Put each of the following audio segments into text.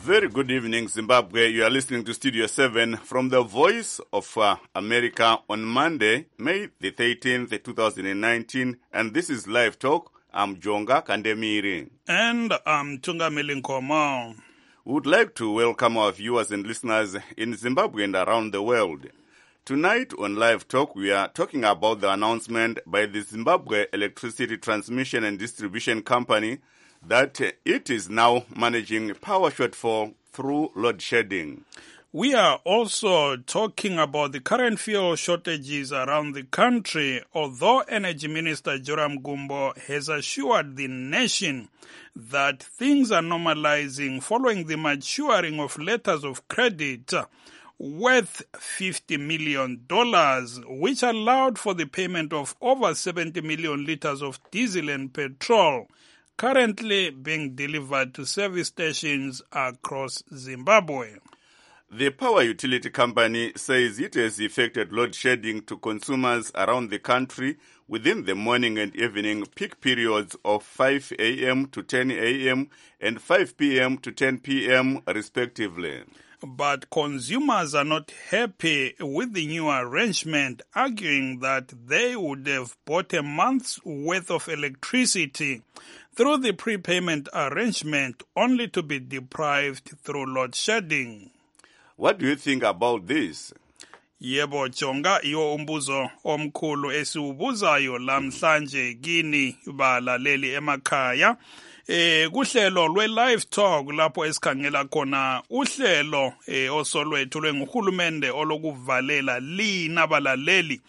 very good evening, Zimbabwe. You are listening to Studio 7 from the Voice of America on Monday, May the 13th, 2019. And this is Live Talk. I'm Jonga Kandemiri. And I'm Tungamili Nkomo. We would like to welcome our viewers and listeners in Zimbabwe and around the world. Tonight on Live Talk, we are talking about the announcement by the Zimbabwe Electricity Transmission and Distribution Company that it is now managing power shortfall through load shedding. We are also talking about the current fuel shortages around the country, although Energy Minister Joram Gumbo has assured the nation that things are normalizing following the maturing of letters of credit worth $50 million, which allowed for the payment of over 70 million liters of diesel and petrol, currently being delivered to service stations across Zimbabwe. The power utility company says it has effected load shedding to consumers around the country within the morning and evening peak periods of 5 a.m. to 10 a.m. and 5 p.m. to 10 p.m. respectively. But consumers are not happy with the new arrangement, arguing that they would have bought a month's worth of electricity through the prepayment arrangement only to be deprived through load shedding. What do you think about this? Yebo Jonga, iyo umbuzo omkhulu esiubuzayo lamhlanje kini balaleli emakhaya. Kuhlelo lwe-Live Talk lapho esikhangela khona uhlelo osolwethu lwenguhulumende olokuvalela lina balaleli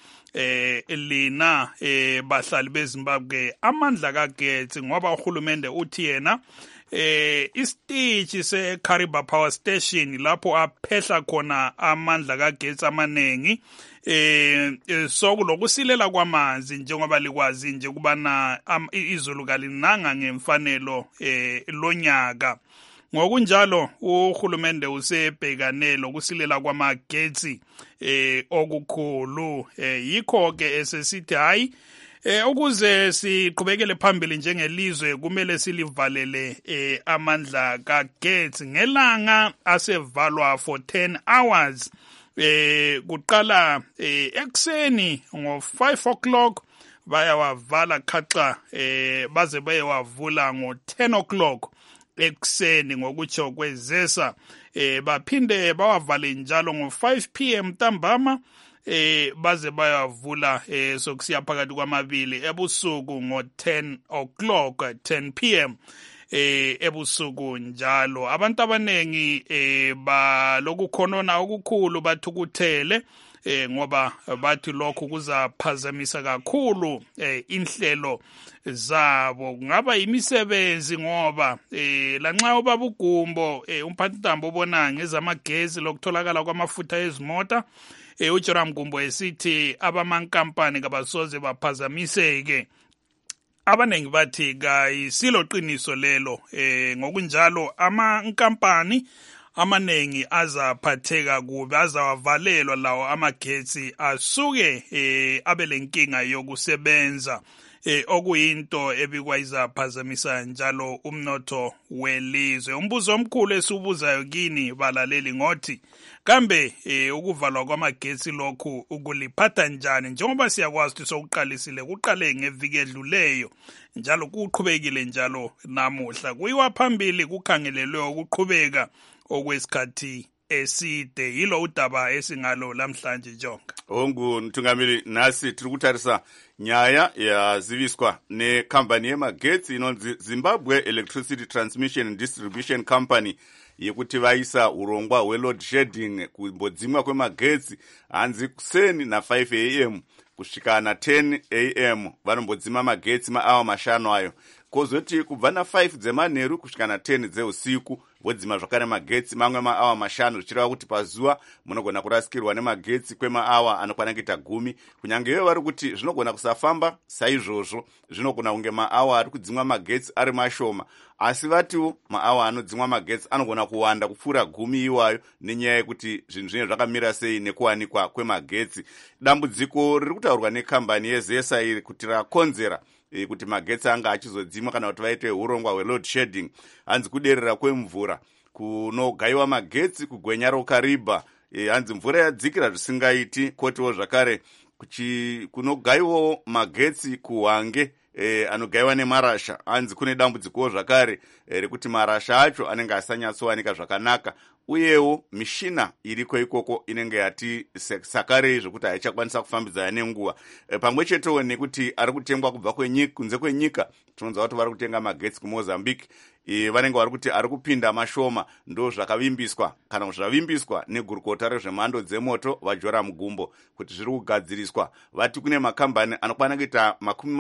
lina bahlali beZimbabwe amandla kagetsi ngoba uhulumende uthi yena isiteshi se-Kariba Power Station lapho aphehla khona amandla kagetsi amanengi sokulokusilela kwamanzi njengoba likwazi nje kubana izulu kalinanga ngemfanelo lonyaka. Ngokunjalo uhulumende usebhekane lokusilela kwamagetsi okukhulu yikho ke esesithi hayi ukuze siqhubekele phambili njengelizwe kumele silivalele amandla kagetsi ngelanga asevalwa for 10 hours kuqala ekseni ngo5 o'clock bayawavala khaxa baze bayewavula ngo10 o'clock ekseni ngokutsho kwezesa baphinde bawavale njalo ngo5 p.m. ntambama baze bayavula sokusiya phakathi kwamabili ebusuku ngo10 o'clock 10 p.m. ebusuku njalo. Abantu abanengi balokukhonona okukhulu bathukuthele ngoba bathi lokhu kuzaphazamisa kakhulu inhlelo zabo. Kungaba imisebenzi ngoba lanxa ubaba uGumbo umphathintambo ubona ngezamagezi lokutholakala kwamafutha ezimota uJoram Gumbo esithi abamankampani kabasoze baphazamiseke. Abanengi bathi kayisilo qiniso lelo ngokunjalo amankampani amanengi azaphatheka kubi azawavalelwa lawo amagetsi asuke abelenkinga yokusebenza okuyinto ebikwa izaphazamisa njalo umnotho welizwe. Umbuzo omkhulu esiubuzayo kini balaleli ngothi kambe ukuvalwa kwamagetsi lokhu ukuliphatha njani njengoba siyakwazi ukuthi sokuqalisile kuqale ngeviki edluleyo njalo kuqhubekile njalo namuhla kuyiwa phambili kukhangelelwe ukuqhubeka okwesikhathi eside. Yilo udaba esingalo lamhlanje Jonga. Hongu Ntungamili, nasi tiri kutarisa nyaya yaziviswa nekambani yemagetsi inonzi Zimbabwe Electricity Transmission and Distribution Company yekuti vaisa urongwa hweload shedding kumbodzimwa kwemagetsi hanzi kuseni na 5 a.m. kusvika na 10 a.m. vanombodzima magetsi maawa mashanu ayo. Kozoti kubva na 5 dzemanheru kusvika na 10 dzeusiku vodzima zvakare magetsi mamwe maawa mashanu zvichireva kuti pazuva munogona kurasikirwa nemagetsi kwemaawa anokwana kuita 10. Kunyange ivo vari kuti zvinogona kusafamba saizvozvo zvinogona kunge maawa ari kudzimwa magetsi ari mashoma, asi vatiwo maawa anodzimwa magetsi anogona kuwanda kupfuura 10 iwayo nenyaya yekuti zvinhu zvinenge zvakamira sei nekuwanikwa kwemagetsi. Dambudziko riri kutaurwa nekambani yezesa iri kuti rakonzera kuti magetsi anga achizodzimwa kana kuti vaite urongwa hweload shedding hanzi kuderera kwemvura kunogaiwa magetsi kugwenya rokaribha. Hanzi mvura yadzikira zvisingaiti. Kotiwo zvakare kunogaiwawo magetsi kuhwange anogaiwa nemarasha. Hanzi kune dambudzikowo zvakare rekuti marasha acho anenge asanyatsowanika zvakanaka, uyewo mishina iriko ikoko inenge yati sakarei zvokuti haichakwanisa kufambidzana nenguva. Pamwe chetewo nekuti ari kutengwa kubva kunze kwenyika. Tinonzwa kuti vari kutenga magetsi kuMozambique. Vanenge vari kuti ari kupinda mashoma, ndo zvakavimbiswa kana kuti zvavimbiswa negurukota rezvemhando dzemoto vaJoram Gumbo kuti zviri kugadziriswa. Vati kune makambani anokwana kuita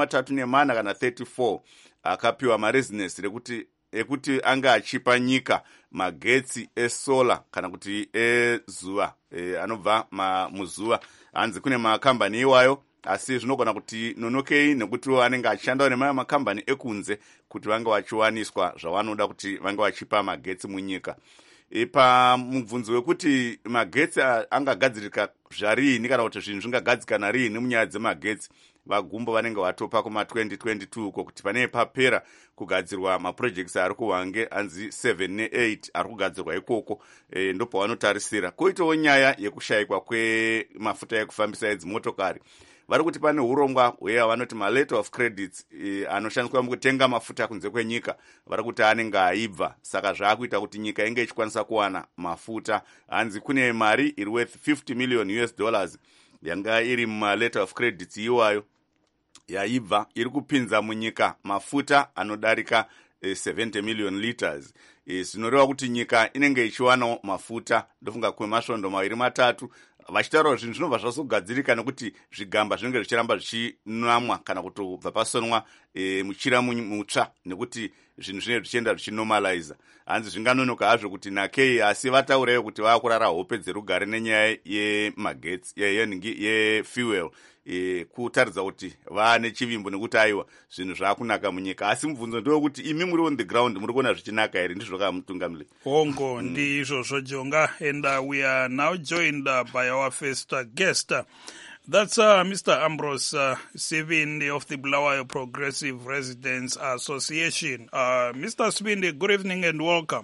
34 kana 34 akapiwa marezinesi ekuti anga achipa nyika magetsi esola kana kuti ezuva, anobva muzuva. Hanzi kune makambani iwayo, asi zvinogona kuti nonokei nekuti anenge achishandawo nemaya makambani ekunze kuti vange vachiwaniswa zvavanoda kuti vange vachipa magetsi munyika. Pamubvunzo wekuti magetsi angagadzirika zvarini kana kuti zvinhu zvingagadzikana rini munyaya dzemagetsi, vaGumbo vanenge vatopa kuma2022 uko kuti panenge papera kugadzirwa mapurojekts ari kuhwange, hanzi 7 ne8 ari kugadzirwa ikoko, ndopavanotarisira. Koitawo nyaya yekushayikwa kwemafuta ekufambisa edzimotokari. Vari kuti pane urongwa hweyavanoti maletter of credits anoshandiswa mukutenga mafuta kunze kwenyika. Vari kuti anenge aibva, saka zvaakuita kuti nyika inge ichikwanisa kuwana mafuta. Hanzi kune mari iri worth $50 million yanga iri mumaletter of credits iwayo yaibva iri kupinza munyika mafuta anodarika 70 million liters. Zvinoreva kuti nyika inenge ichiwanawo mafuta, ndofunga kwemasvondo 2-3. Vachitaurawo zvinhu zvinobva zvazogadzirika nekuti zvigamba zvinenge zvichiramba zvichinamwa kana kuti kubva pasonwa muchira mutsva, nekuti zvinhu zvinenge zvichienda zvichinomaliza. Hanzi zvinganonoka hazvo kuti nakei, asi vataurayo kuti vaakurara hope dzerugare nenyaya yemagetsi yefuel, kutaridza kuti vaane chivimbo nekuti aiwa zvinhu zvaakunaka munyika. Asi mubvunzo ndewekuti imi muri on the ground muri kuona zvichinaka here? Ndizvo kamutungamiri hongo ndizvozvo Jonga. And we are now joined by our first guest. That's Mr. Ambrose Sibindi of the Bulawayo Progressive Residents Association. Mr. Sibindi, good evening and welcome.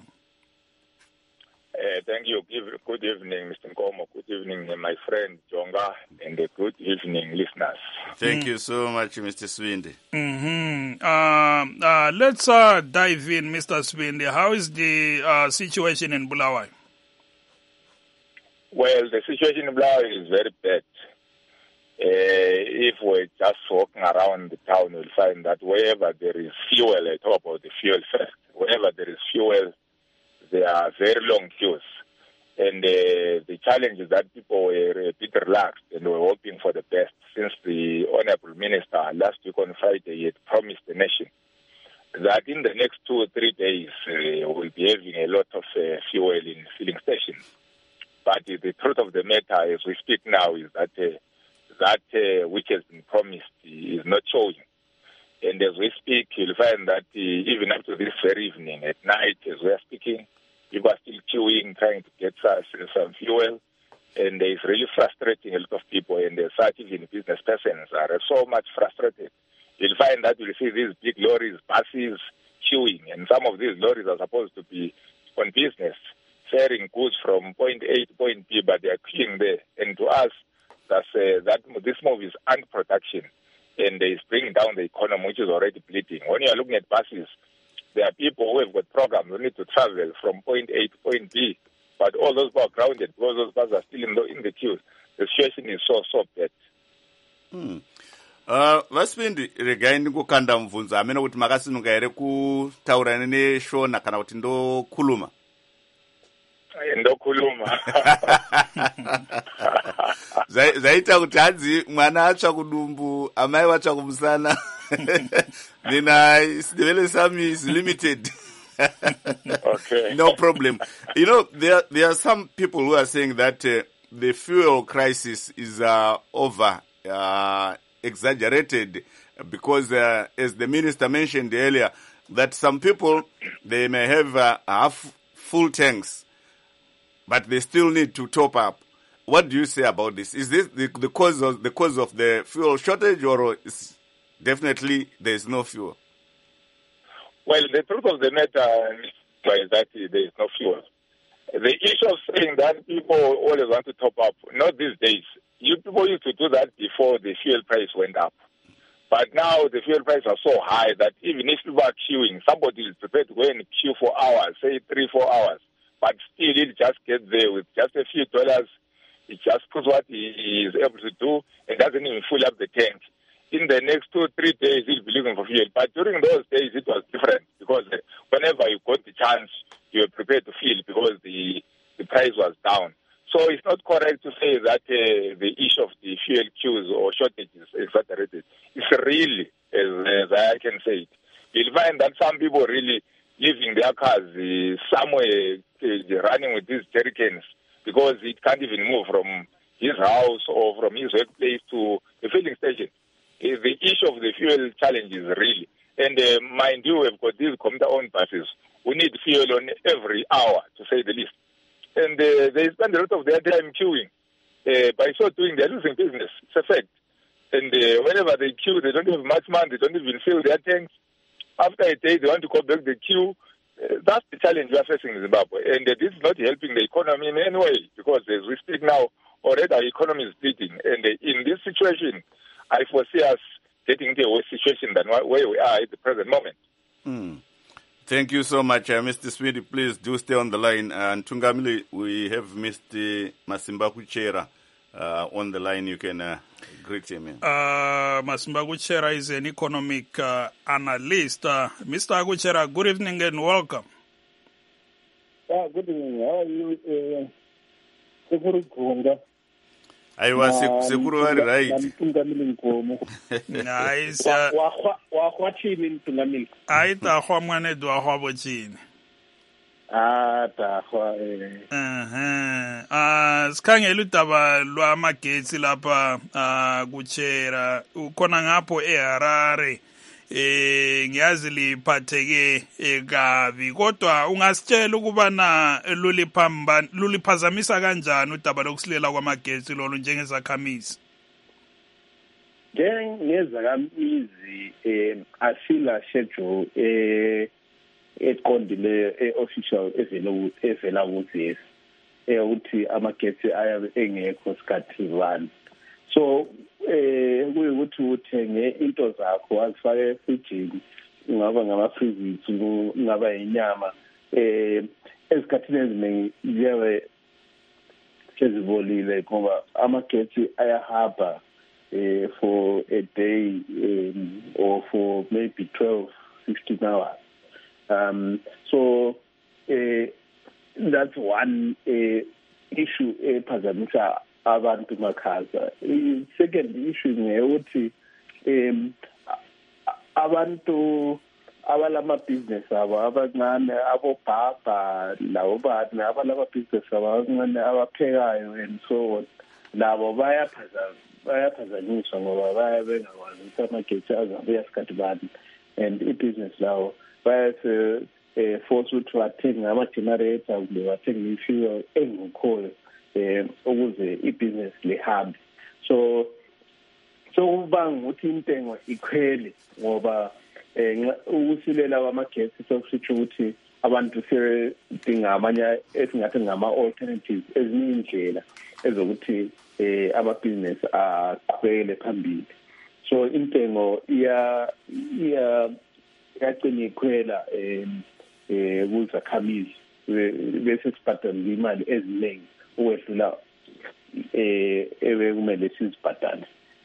Thank you. Good evening, Mr. Nkomo. Good evening, my friend Jonga, and good evening, listeners. Thank you so much, Mr. Swindi. Let's dive in, Mr. Swindi. How is the situation in Bulawayo? Well, the situation in Bulawayo is very bad. If we're just walking around the town, we'll find that wherever there is fuel, I talk about the fuel first, wherever there is fuel, there are very long queues. And the challenge is that people were a bit relaxed and were hoping for the best, since the Honorable Minister last week on Friday had promised the nation that in the next 2 or 3 days we'll be having a lot of fuel in filling stations. But the truth of the matter as we speak now is that which has been promised is not showing. And as we speak, you'll find that even up to this very evening, at night, as we are speaking, people are still queuing, trying to get some fuel. And it's really frustrating a lot of people. And as such, even business persons are so much frustrated. You'll find that you'll see these big lorries, buses, queuing. And some of these lorries are supposed to be on business, ferrying goods from point A to point B, but they are queuing there. And to us, this move is unproduction. And it's bringing down the economy, which is already bleeding. When you are looking at buses, there are people who have got programs who need to travel from point A to point B, but all those people are grounded because those buses are still in the queue. The situation is so bad. Vasipindi, regai ndikukanda mubvunzo hamene kuti makasimuka here kutaura neshona kana kuti ndokhuluma? Ndokhuluma. Zaita kuti hadzi mwana atsva kudumbu, amai vatsva kumusana. Then Sindebele Sami is limited. Okay. No problem. You know, there are some people who are saying that the fuel crisis is over exaggerated because, as the minister mentioned earlier, that some people, they may have half full tanks, but they still need to top up. What do you say about this? Is this the cause of the fuel shortage, or is definitely there is no fuel? Well, the truth of the matter, is that there is no fuel. The issue of saying that people always want to top up, not these days. You people used to do that before the fuel price went up. But now the fuel prices are so high that even if people are queuing, somebody is prepared to go and queue for hours, say 3-4 hours, but still he'll just get there with just a few dollars. He just puts what he is able to do and doesn't even fill up the tank. In the next 2-3 days, he'll be looking for fuel. But during those days, it was different because whenever you got the chance, you were prepared to fill because the price was down. So it's not correct to say that the issue of the fuel queues or shortages is exaggerated. It's really, as I can say it. You'll find that some people really leaving their cars somewhere running with these jerrycans because it can't even move from his house or from his workplace to the filling station. The issue of the fuel challenge is real. And mind you, we've got these commuter-owned buses. We need fuel on every hour, to say the least. And they spend a lot of their time queuing. By so doing, they're losing business. It's a fact. And whenever they queue, they don't have much money. They don't even fill their tanks. After a day, they want to go back the queue. That's the challenge we are facing in Zimbabwe. And this is not helping the economy in any way because as we speak now, already our economy is bleeding. And in this situation, I foresee us getting into a worse situation than where we are at the present moment. Thank you so much, Mr. Smith. Please do stay on the line. And Tungamili, we have Mr. Masimba Kuchera on the line. You can greet him. Masimba Kuchera is an economic analyst. Mr. Kuchera, good evening and welcome. Good evening. How are you? Aiwa sekuru vari right. Nice. Aita khwa mwana dwa khwa bochini. Ta khwa sikhangela udaba lwamagetsi lapha kuchera ukhona ngapho eHarare ngiyazi liphatheke kabi kodwa ungasitshela ukuba na luliphazamisa kanjani udaba lokusilela kwamagetsi lolu njengezakhamisi. Njengezakhamisi asila schedule eqondile official evela kuthi ukuthi amagetsi ayabe engekho sikhathi bani. So kuyukuthi uthenge into zakho azifake efrijini ungaba ngama-freezes ungaba inyama ezikhathini eziningi ziyabe sezibolile ngoba amagetsi ayahamba for a day or for maybe 12-15 hours. So that's one issue ephazamisa abantu makhaza. Second issue ngeyuthi abantu abalama business abo abancane abobaba labo bani abalama business abo abancane abaphekayo and so on labo bayaphazanyiswa ngoba bengakwazi ukuthi amagetsi azabuya sikhathi bani and i-business lawo bayase force ukuthi bathenge ama-generator kumbe bathenge i-fuel engekhoyo ukuze i-business lihambe. So kubanga ukuthi intengo ikhwele ngoba ukusilela kwamagetsi sokusitsho ukuthi abantu sebedinga amanye esingathi ngama-alternatives ezinye indlela ezokuthi ama-business aqhubekele phambili. So intengo iyagcina ikhwela kuzakhamisi bese sibhadala imali eziningi ukwedlula kumele sizibhadale.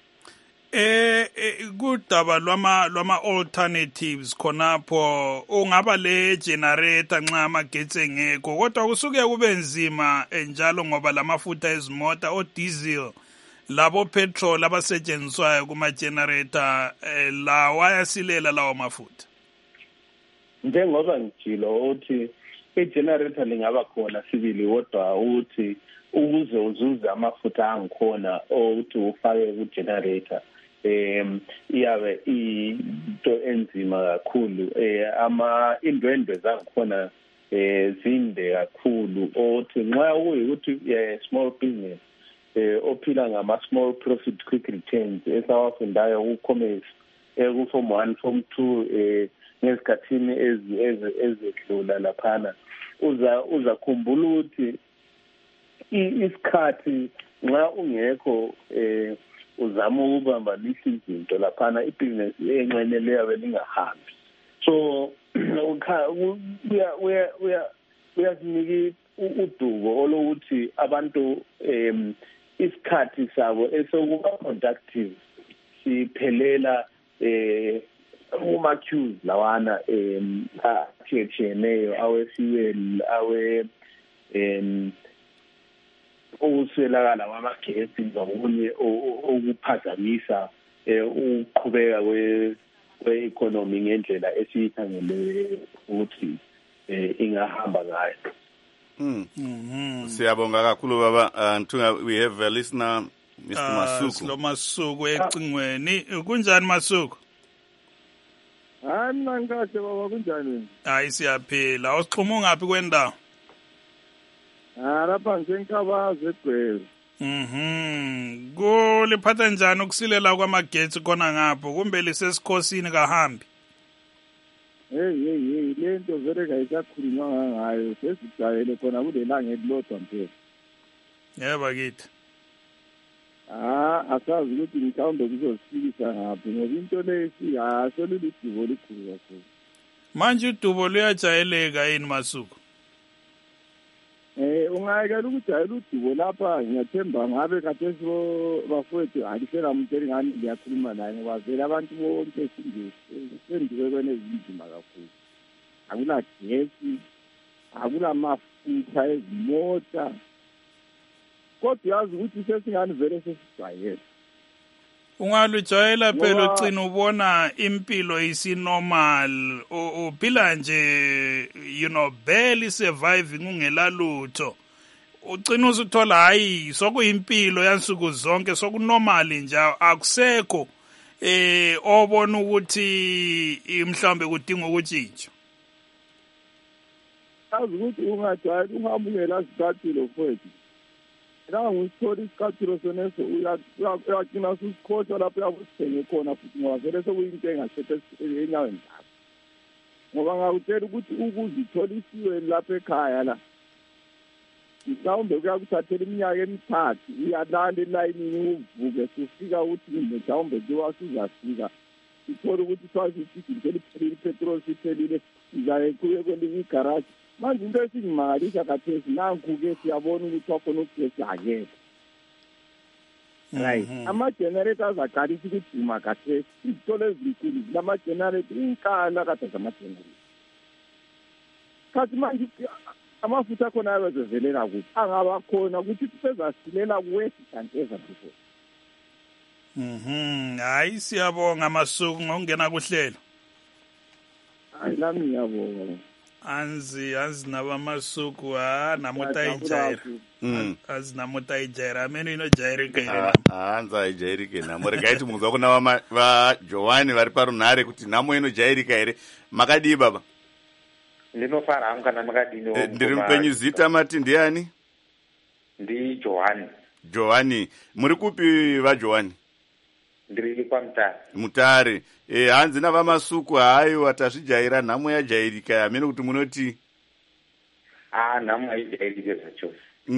Kudaba lwama alternatives khonapho ungaba le generator nxa amagetsi engekho kodwa kusuke kube nzima njalo ngoba lamafutha ezimota o diesel labo petrol abasetshenziswayo kuma generator lawa ayasilela lawo mafutha. Njengoba ngijilo uthi i-generator lingaba khona sibili kodwa ukuthi ukuze uzuze amafutha angikhona ukuthi ufake ku-generator iyabe into enzima kakhulu indwendwe zangikhona zinde kakhulu othi nxa kuyikuthi small business ophila ngama-small profit quick returns esawafundayo ku-commerce ku-form 1 form 2 ngesikhathini ezedlula laphana uzakhumbula ukuthi isikhathi nxa ungekho uzama ukubambanisa izinto laphana ibhizinesi enxeneleyo belingahambi. So uyasinika udubo olokuthi abantu isikhathi sabo esokuba productive siphelela kuma-queues lawana athiyetshiyeneyo awe-fuel ukuswelakala kwamagesi nokunye okuphazamisa ukuqhubeka kwe-economy ngendlela esiyikhangele ukuthi ingahamba ngayo. Siyabonga kakhulu baba. We have a listener, Mr. Masuku. Lo Masuku ecingweni. Kunjani Masuku? Hayi mina ngikahle baba, kunjani? Hayi siyaphila. Usixhuma ngaphi kwendawo? Lapha ngiseNkabazi eGqwele. Kuliphatha njani ukusilela kwamagetsi khona ngapho kumbe lisesikhosini kahambi? Hey lento vele kayisakhulunywa ngayo sesijayele khona kulelanga elilodwa mpela. Yebo kithi. Asazi ukuthi mhlawumbe kuzosikisa ngaphi ngoba into leyo solulidubo likhulu kakhulu. Manje udubo luyajayeleka yini Masuku? Ungayekela ukujayela udubo lapha ngiyathemba ngabe khathesi bafowethu alisela muntu elingani ngiyakhuluma naye ngoba vele abantu bonke senduke kwenezinzima kakhulu. Akula gesi, akula mafutha ezimota. Kodwa yazi ukuthi sesingani vele sesijwayele. Ungalujwayela phela ugcina ubona impilo isinormal uphila nje barely surviving ungelalutho. Ugcina usuthola hayi sokuyimpilo yansuku zonke sokunormal nje akusekho obona ukuthi mhlambe kudinga ukutshintsha. Yazi ukuthi ungajwayela ungabungela sikathilo mfowethu. Ngangusithola isikhathilo soneso uyagcina susikhohlwa lapho uyabusithenge khona futhi ngoba vele sekuyinto engasethe enyaweni zakho. Ngoba ngakutshela ukuthi ukuzithola isiweli lapha ekhaya la mhlawumbe kuyakuthathela iminyaka emithathu uyalanda elayinini uvuke sufika ukuthi mhlawumbe njengoba suzafika sithole ukuthi swasithi ngeli phelile ipetrol siphelile izaye kuye kwelinye igaraji. Manje into esingimangalisa khathesi nanku-ke siyabona ukuthi wakhona ugesi akekho. Right. Ama-generators aqalisa ukuduma khathesi. Izitolo ezinkulu zinama-generator inkala kade zama-generator. Khathi manje amafutha akhona abezevelela ukuthi angaba khona ukuthi sezasilela kuwesi kanti ezabefore. Hayi siyabonga Masuku ngokungena kuhlelo. Hayi nami ngiyabonga. Anzi naba Masuku namuta ijaira. Namuta ijaira. Amene inojairika ere. Anza ijairika namo. Regaiti muzwa kuna va Joani vari parunhare kuti namo inojairika ere. Makadi baba? Ndinofara hangu kana makadini. Ndiri mupenyu zita mati ndiani? Ndi Joani. Joani. Muri kupi va Joani? Ndiri kwa Mutare. Mutare. Hanzi nava Masuku hayo atazvijaira nhamo yajairika yamene kuti munoti? Nhamo haijairike zvachose.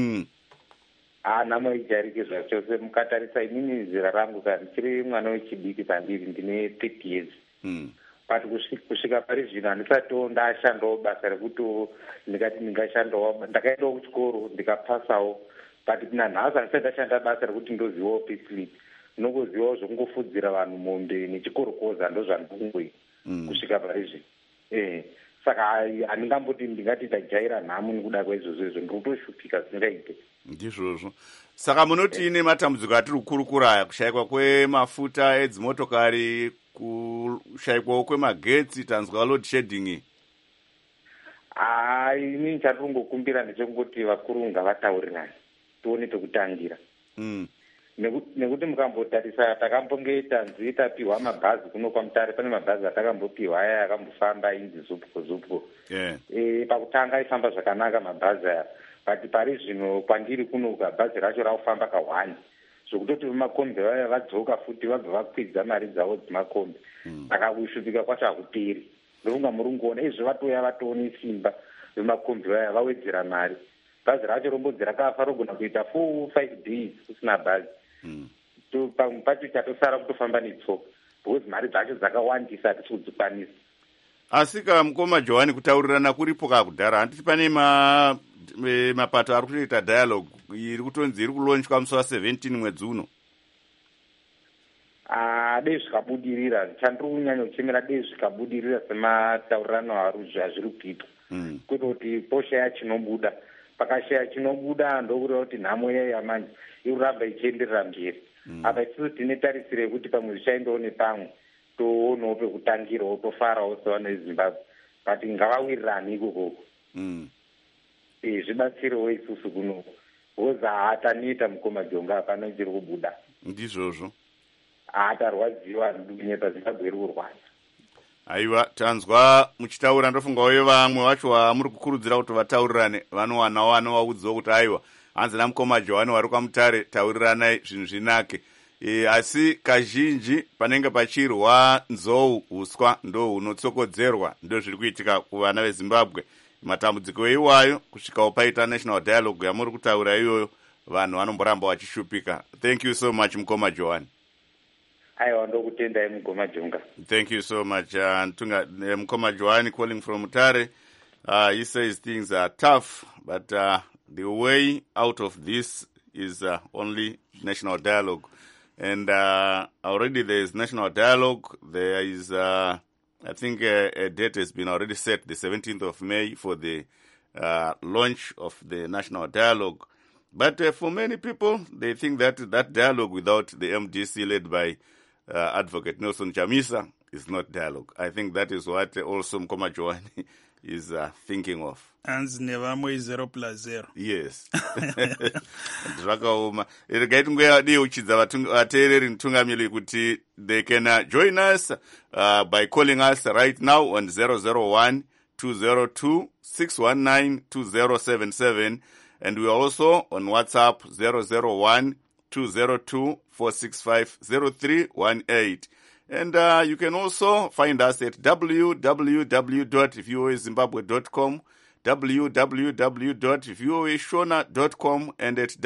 Nhamo haijairike zvachose. Mukatarisa inini zera rangu kana ndichiri mwana wechidiki pandiri ndine 30 years. But kusvika pari zvino handisatiwo ndashandawo basa rekuti ndikati ndingashandawo. Ndakaendawo kuchikoro ndikapasawo. But nanhasi handisati ndashanda basa rekuti ndozivawo payslip. Nokuzivawo zvokungofudzira vanhu mombe nechikorokoza ndozvandikungoita kusvika pari zvino. Saka handingamboti ndingati ndajaira nhamo nekuda kwaizvozvo izvo ndinotoshupika zvingaite. Ndizvozvo. Saka munoti ine matambudziko atiri kukurukura aya, kushayikwa kwemafuta edzimotokari, kushayikwawo kwemagetsi, tanzwa load shedding. Inini chandinongokumbira ndechekungoti vakuru ngavataurirane tione pekutangira. Nekuti mukambotarisa takambongeita nzi tapiwa mabhazi kuno kwaMutare pane mabhazi atakambopiwa aya akambofamba inzi zupko. Pakutanga aifamba zvakanaka mabhazi aya. But pari zvino kwandiri kuno bhazi racho raufamba ka1 zvokutoti vemakombi vaya vadzoka futi vabva vakwidza mari dzavo dzemakombi. Akakushupika kwacho hakuperi. ndovunga muri kungoona izvi vatoya vatone simba vemakombi vaya vawedzera mari. Bhazi racho rombodzi rakafa rogona kuita 4-5 days kusina bhazi. Pamwe pacho chatosara kutofamba netsoka because mari dzacho dzakawandisa hatisi kudzikwanisa. Asi kamukoma Johani kutaurirana kuripo kakudhara handiti pane mapato ari kutoita dialogue iri kutonzi iri kulonchwa musi wa17 mwedzi uno. Dei zvikabudirira chandiri kunyanya kuchemera dei zvikabudirira semataurirano hazviri kuitwa kwete kuti poshaya chinobuda pakashaya chinobuda ndokureva kuti nhamo yamanje iri kuramba ichienderera mberi. Apa isusu tine tarisiro yekuti pamwe zvichaendawo nepamwe toonawo pekutangirawo tofarawo sevana vezimbabwe but ngavawirirani ikokoko zvibatsirewo isusu kuno because haataneta mukoma Jonga hapana chiri kubuda ndizvozvo haatarwadziwa nyeta Zimbabwe iri kurwadza. Aiwa, tanzwa muchitaura ndofungawo vamwe vacho vamuri kukurudzira kuti vataurirane vanowanawo vanovaudzawo kuti aiwa hanzi namukoma Johani wari kwamutare tauriranai zvinhu zvinake. Asi kazhinji panenge pachirwa nzou uswa ndo hunotsokodzerwa ndo zviri kuitika kuvana veZimbabwe. Matambudziko iwayo kusvikawo paita national dialogue yamuri kutaura iyoyo vanhu vanomboramba vachishupika. Thank you so much mukoma Johani. Aiwa ndokutendai mukoma Jonga. Thank you so much mukoma Johani calling from Mutare. He says things are tough but the way out of this is only national dialogue. And already there is national dialogue. There is, I think, a date has been already set, the 17th of May, for the launch of the national dialogue. But for many people, they think that that dialogue without the MDC led by Advocate Nelson Chamisa is not dialogue. I think that is what also Mkoma Johani is thinking of. Hands never more 0+0. Yes. Zvakaoma. Irgaiti nguya adi uchidza vateereri mutungamiri kuti they can join us by calling us right now on 001-202-619-2077 and we are also on WhatsApp 001-202-465-0318. And you can also find us at www.voazimbabwe.com, www.voashona.com, and at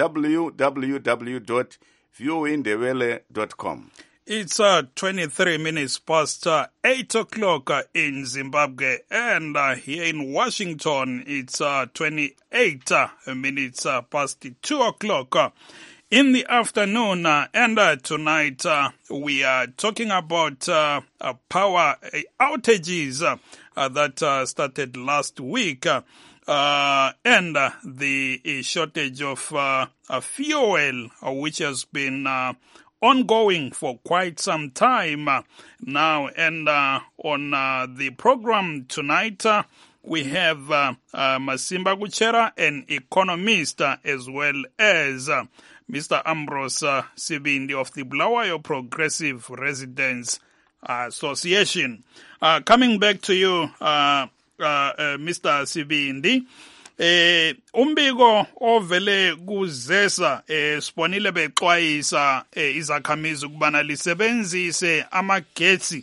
www.voaindewele.com. It's 23 minutes past 8 o'clock in Zimbabwe, and here in Washington, it's 28 minutes past 2 o'clock in the afternoon. And tonight we are talking about power outages that started last week and the shortage of fuel, which has been ongoing for quite some time now. And on the program tonight, we have Masimba Kuchera, an economist, as well as Mr. Ambrose Sibindi of the Bulawayo Progressive Residents Association. Coming back to you, Mr. Sibindi, umbiko ovele kuzesa sibonile bexwayisa izakhamizi ukubana lisebenzise amagetsi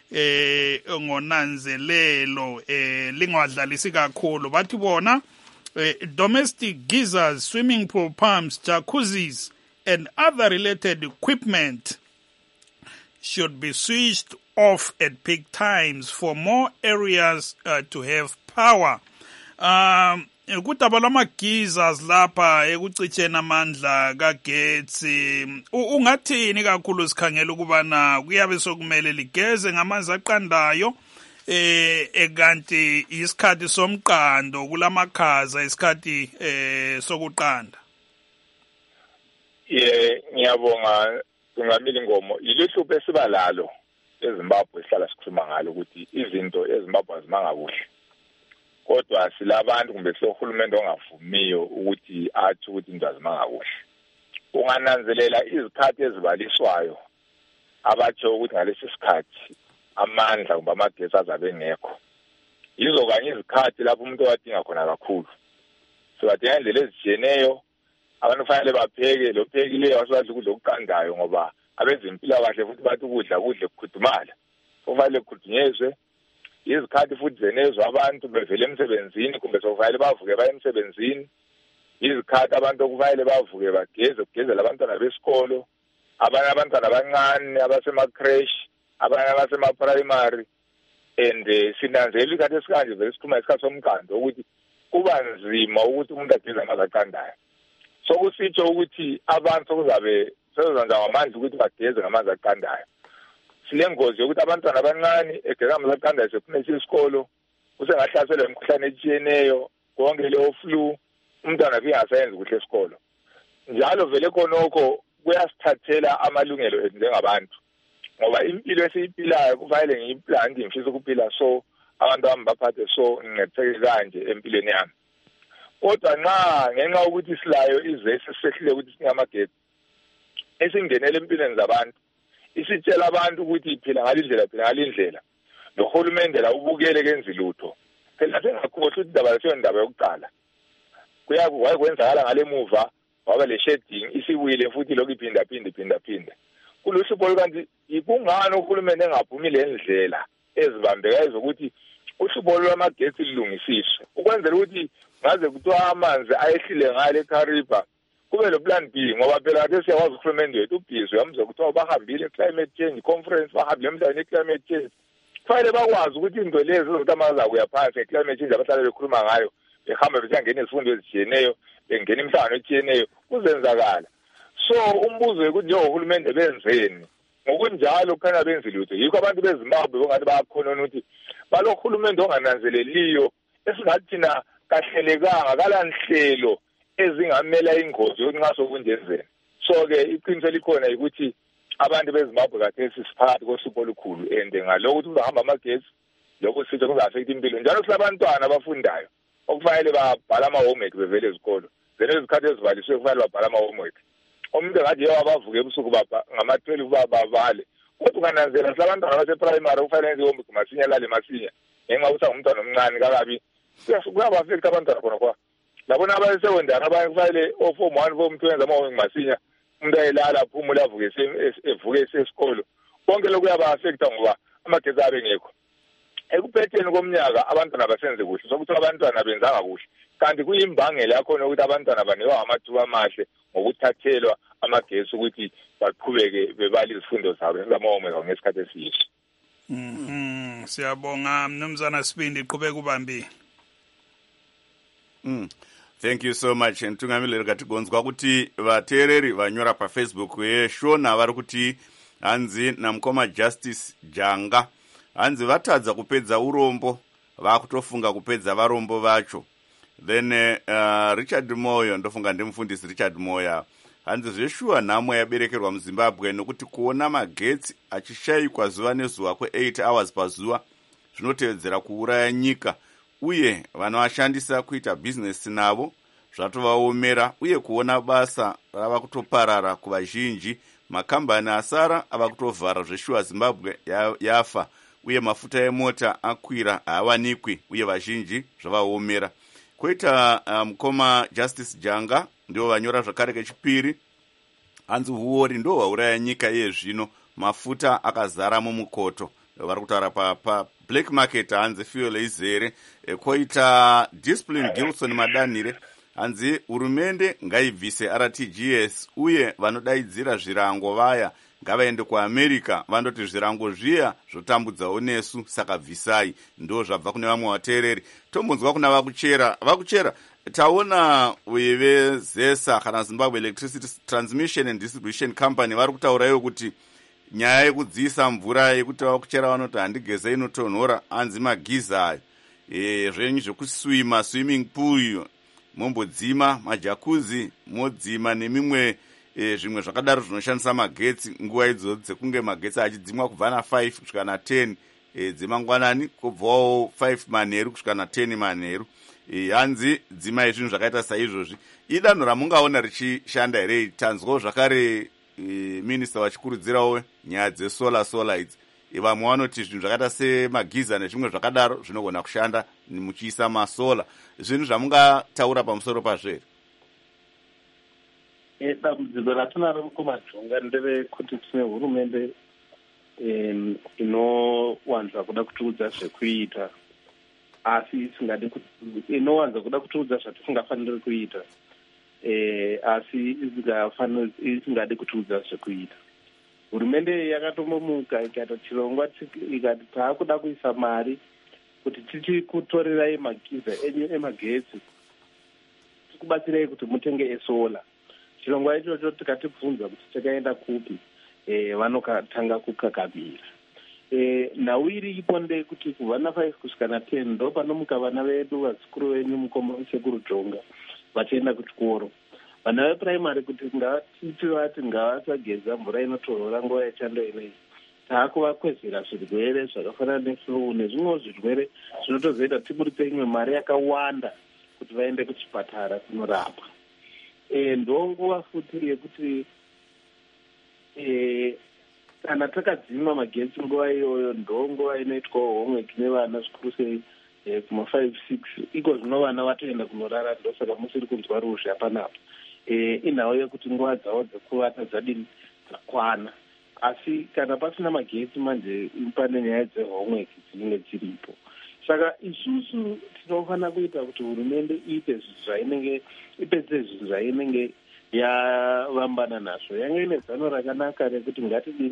ngonanzelelo lingadlalisi kakhulu bathi bona domestic geysers, swimming pool pumps, jacuzzis and other related equipment should be switched off at peak times for more areas to have power. Kudaba lama-geysers lapha ekucitsheni amandla kagetsi ungathini kakhulu sikhangela ukubana kuyabe sokumele ligeze ngamanzi aqandayo kanti isikhathi somqando kulamakhaza isikhathi sokuqanda. Ngiyabonga Tungamili Ngomo. Iluhlupho esibalalo eZimbabwe sihlala sikhuluma ngalo ukuthi izinto eZimbabwe azimanga kuhle. Kodwa silabantu kumbe sohulumende ongavumiyo ukuthi athi ukuthi into azimanga kuhle. Ungananzelela izikhathi ezibaliswayo abatsho ukuthi ngalesi sikhathi amandla kumbe amagesi azabe ngekho. Yizo kanye izikhathi lapho umuntu wadinga khona kakhulu. Siwadinga indlela ezijeneyo abantu fanele bapheke lo phekileyo wasidla ukudla okuqandayo ngoba abezempilakahle futhi bathi ukudla kukhudumala. Kufanele kukhudumezwe izikhathi futhi zenezwa abantu bevele emsebenzini kumbe sokufanele bavuke baye emsebenzini, izikhathi abantu okufanele bavuke bageze kugezela abantwana besikolo, abanye abantwana abancane abasema-creche, abanye abasema-primary. And sinanzela isikhathi esikanje vele siphuma isikhathi somkando ukuthi kuba nzima ukuthi umuntu ageze amanzi aqandayo. So kusitsho ukuthi abantu sokuzabe sezenza ngamandla ukuthi bageze ngamanzi aqandayo. Silengozi yokuthi abantwana abancane egeza amanzi aqandayo sephumisa isikolo usengahlaselwa imikhuhlane etshiyeneyo, konke leyo flu, umntwana vingasayenzi kuhle esikolo. Njalo vele khonokho kuyasithathela amalungelo ethu njengabantu, ngoba impilo esiyiphilayo kufanele ngiyiplan ngifisa ukuphila so abantu bami baphathe so ngicetheke kanje empilweni yami. Kodwa ngenxa ukuthi silayo izesi sehlile ukuthi singamagetsi esingenele empilweni zabantu, isitshela abantu ukuthi phila ngalindlela nohulumende la ubukele kenzi lutho. Phela sengakhohlwa ukuthi indaba leyo indaba yokuqala kwakwenzakala ngale muva waba le shedding isiwile futhi lokhu iphinda kuluhlupho kanti ikungani uhulumende engaphumi le ndlela ezibambekayo zokuthi uhlupho lwamagetsi lilungisiswe ukwenzela ukuthi ngaze kuthiwa amanzi ayehlile ngale eKariba kube lo plan B, ngoba phela ke siyakwazi uhulumende wethu ubhizi uyamza kuthiwa bahambile climate change conference, bahambile emhlabeni climate change. Kufanele bakwazi ukuthi into lezi zokuthi amanzi akuya phansi climate change abahlala bekhuluma ngayo behamba besiyangena izifundo ezitshiyeneyo bengena imihlangano etshiyeneyo kuzenzakala. So umbuzo ukuthi njengohulumende benzeni ngokunjalo kukhanya benzi lutho. Yikho abantu beZimbabwe bongathi bayakhona ukuthi balohulumende ongananzeleliyo esingathi thina kahlelekanga kalanhlelo ezingamela ingozi yokuthi nxa sokunjenzeni. So-ke iqiniso likhona ukuthi abantu beZimbabwe kathesi siphakathi kohlupho olukhulu and ngalokho ukuthi uzahamba amagesi lokho sitho kuza-affect impilo. Njalo silabantwana abafundayo okufanele babhala ama-homework bevele ezikolo. Zena izikhathi ezivaliswe kufanele babhala ama-homework. Umuntu engathi yewa bavuke ebusuku ngama-12 babale. Kodwa ungananzela silabantwana baseprimary kufanele enze i-homework masinya lale masinya. Ngenxa ukuthi ngumntwana omncane kakabi. Kuyaba-affect abantwana khona kwa. Labona abasecondary abanye kufanele o-form 1 form 2 enza ama-homework masinya. Umuntu ayelala aphumule avuke esesikolo. Konke lokhu kuyaba-affecta ngoba amagesi abe ngekho. Ekuphetheni komnyaka abantwana basenze kuhle sokuthi abantwana benzanga kuhle kanti kuyimbangela yakhona ukuthi abantwana banikwa amathuba amahle ngokuthathelwa amagesi ukuthi baqhubeke bebala izifundo zabo ngama-homework ngesikhathi esiyiso. Siyabonga Mnumzana Sibindi, qhubeka ubambi. Thank you so much. Ntungamile katigonzwa kuti vateereri vanyora paFacebook yeshona vari kuti hanzi namukoma Justice Janga hanzi vatadza kupedza urombo vakutofunga kupedza varombo vacho. Then Richard Moyo, ndofunga ndimufundisi Richard Moyo, hanzi zveshuwa nhamo yaberekerwa muZimbabwe nokuti kuona magetsi achishayikwa zuva nezuva kwe8 hours pazuva zvinotevedzera kuuraya nyika uye vanovashandisa kuita bhizinesi navo zvatovaomera uye kuona basa rava kutoparara kuvazhinji. Makambani asara ava kutovhara zveshuwa Zimbabwe yafa uye mafuta emota akwira haawanikwi uye vazhinji zvavaomera. Koita mukoma Justice Janga ndio vanyora zvakare kechipiri hanzi huori ndo hwauraya nyika yezvino mafuta akazara mumukoto vari kutaura pa black market hanzi fuel izere. Koita Discipline Gilson Madanire hanzi hurumende ngaibvise RTGS uye vanodaidzira zvirango vaya ngavaende kuAmerica vandoti zvirango zviya zvotambudzawo nesu saka bvisai. Ndo zvabva kune vamwe vateereri. Tombonzwa kuna vakuchera taona vezesa kana Zimbabwe Electricity Transmission and Distribution Company vari kutaurayo kuti nyaya yekudziisa mvura yekuti vakuchera vanoti handigeze inotonhora hanzi magiza ayo zvenyu zvekuswima swimming pool mombodzima majakuzi modzima nemimwe zvimwe zvakadaro zvinoshandisa magetsi nguva idzodzi dzekunge magetsi achidzimwa kubva na5 kusvika na10 dzemangwanani kubvawo 5 manheru kusvika na10 manheru. Hanzi dzima izvinhu zvakaita saizvozvi idanho ramungaona richishanda here? Tanzwawo zvakare minista vachikurudzirawo nyaya dzesola idzi. Vamwe vanoti zvinhu zvakaita semagiza nezvimwe zvakadaro zvinogona kushanda muchiisa masola. Zvinhu zvamungataura pamusoro pazvo here? Dambudziko ratinaro mukomajonga nderekuti tine hurumende inowanza kuda kutiudza zvekuita asi inowanza kuda kutiudza zvatisingafaniri kuita asi isingadi kutiudza zvekuita. Hurumende yakatombomuka ikaita chirongwa ikati taakuda kuisa mari kuti tichikutorerai magiza enyu emagetsi tikubatsirei kuti mutenge esola. Chirongwa ichocho tikatibvunza kuti chakaenda kupi, vanotanga kukakamira. Nhau iripo ndeyekuti kubva na5 kusvika na10 ndo panomuka vana vedu vazukuru venyu mukoma sekuru Jonga vachienda kuchikoro. Vana vepuraimari kuti ngativati ngavasageza mvura inotonhora nguva yechando inei, taakuvakwezera zvirwere zvakafanana neflu nezvimwewo zvirwere zvinotozoita tiburitse imwe mari yakawanda kuti vaende kuchipatara kunorapwa. Ndonguva futi yekuti kana takadzima magetsi nguva iyoyo ndonguva inoitwawo homework nevana zvikuru sei kuma5-6 iko zvino vana vatoenda kunorara, ndosaka musiri kunzwa ruzha panapa. Inhau yekuti nguva dzavo dzekuvata dzadini dzakwana, asi kana pasina magetsi manje pane nyaya dzehomework dzinenge dziripo. Saka isusu tinofanira kuita kuti hurumende iite ipedze zvinhu zvainenge yavambana nazvo. Yange ine zano rakanaka rekuti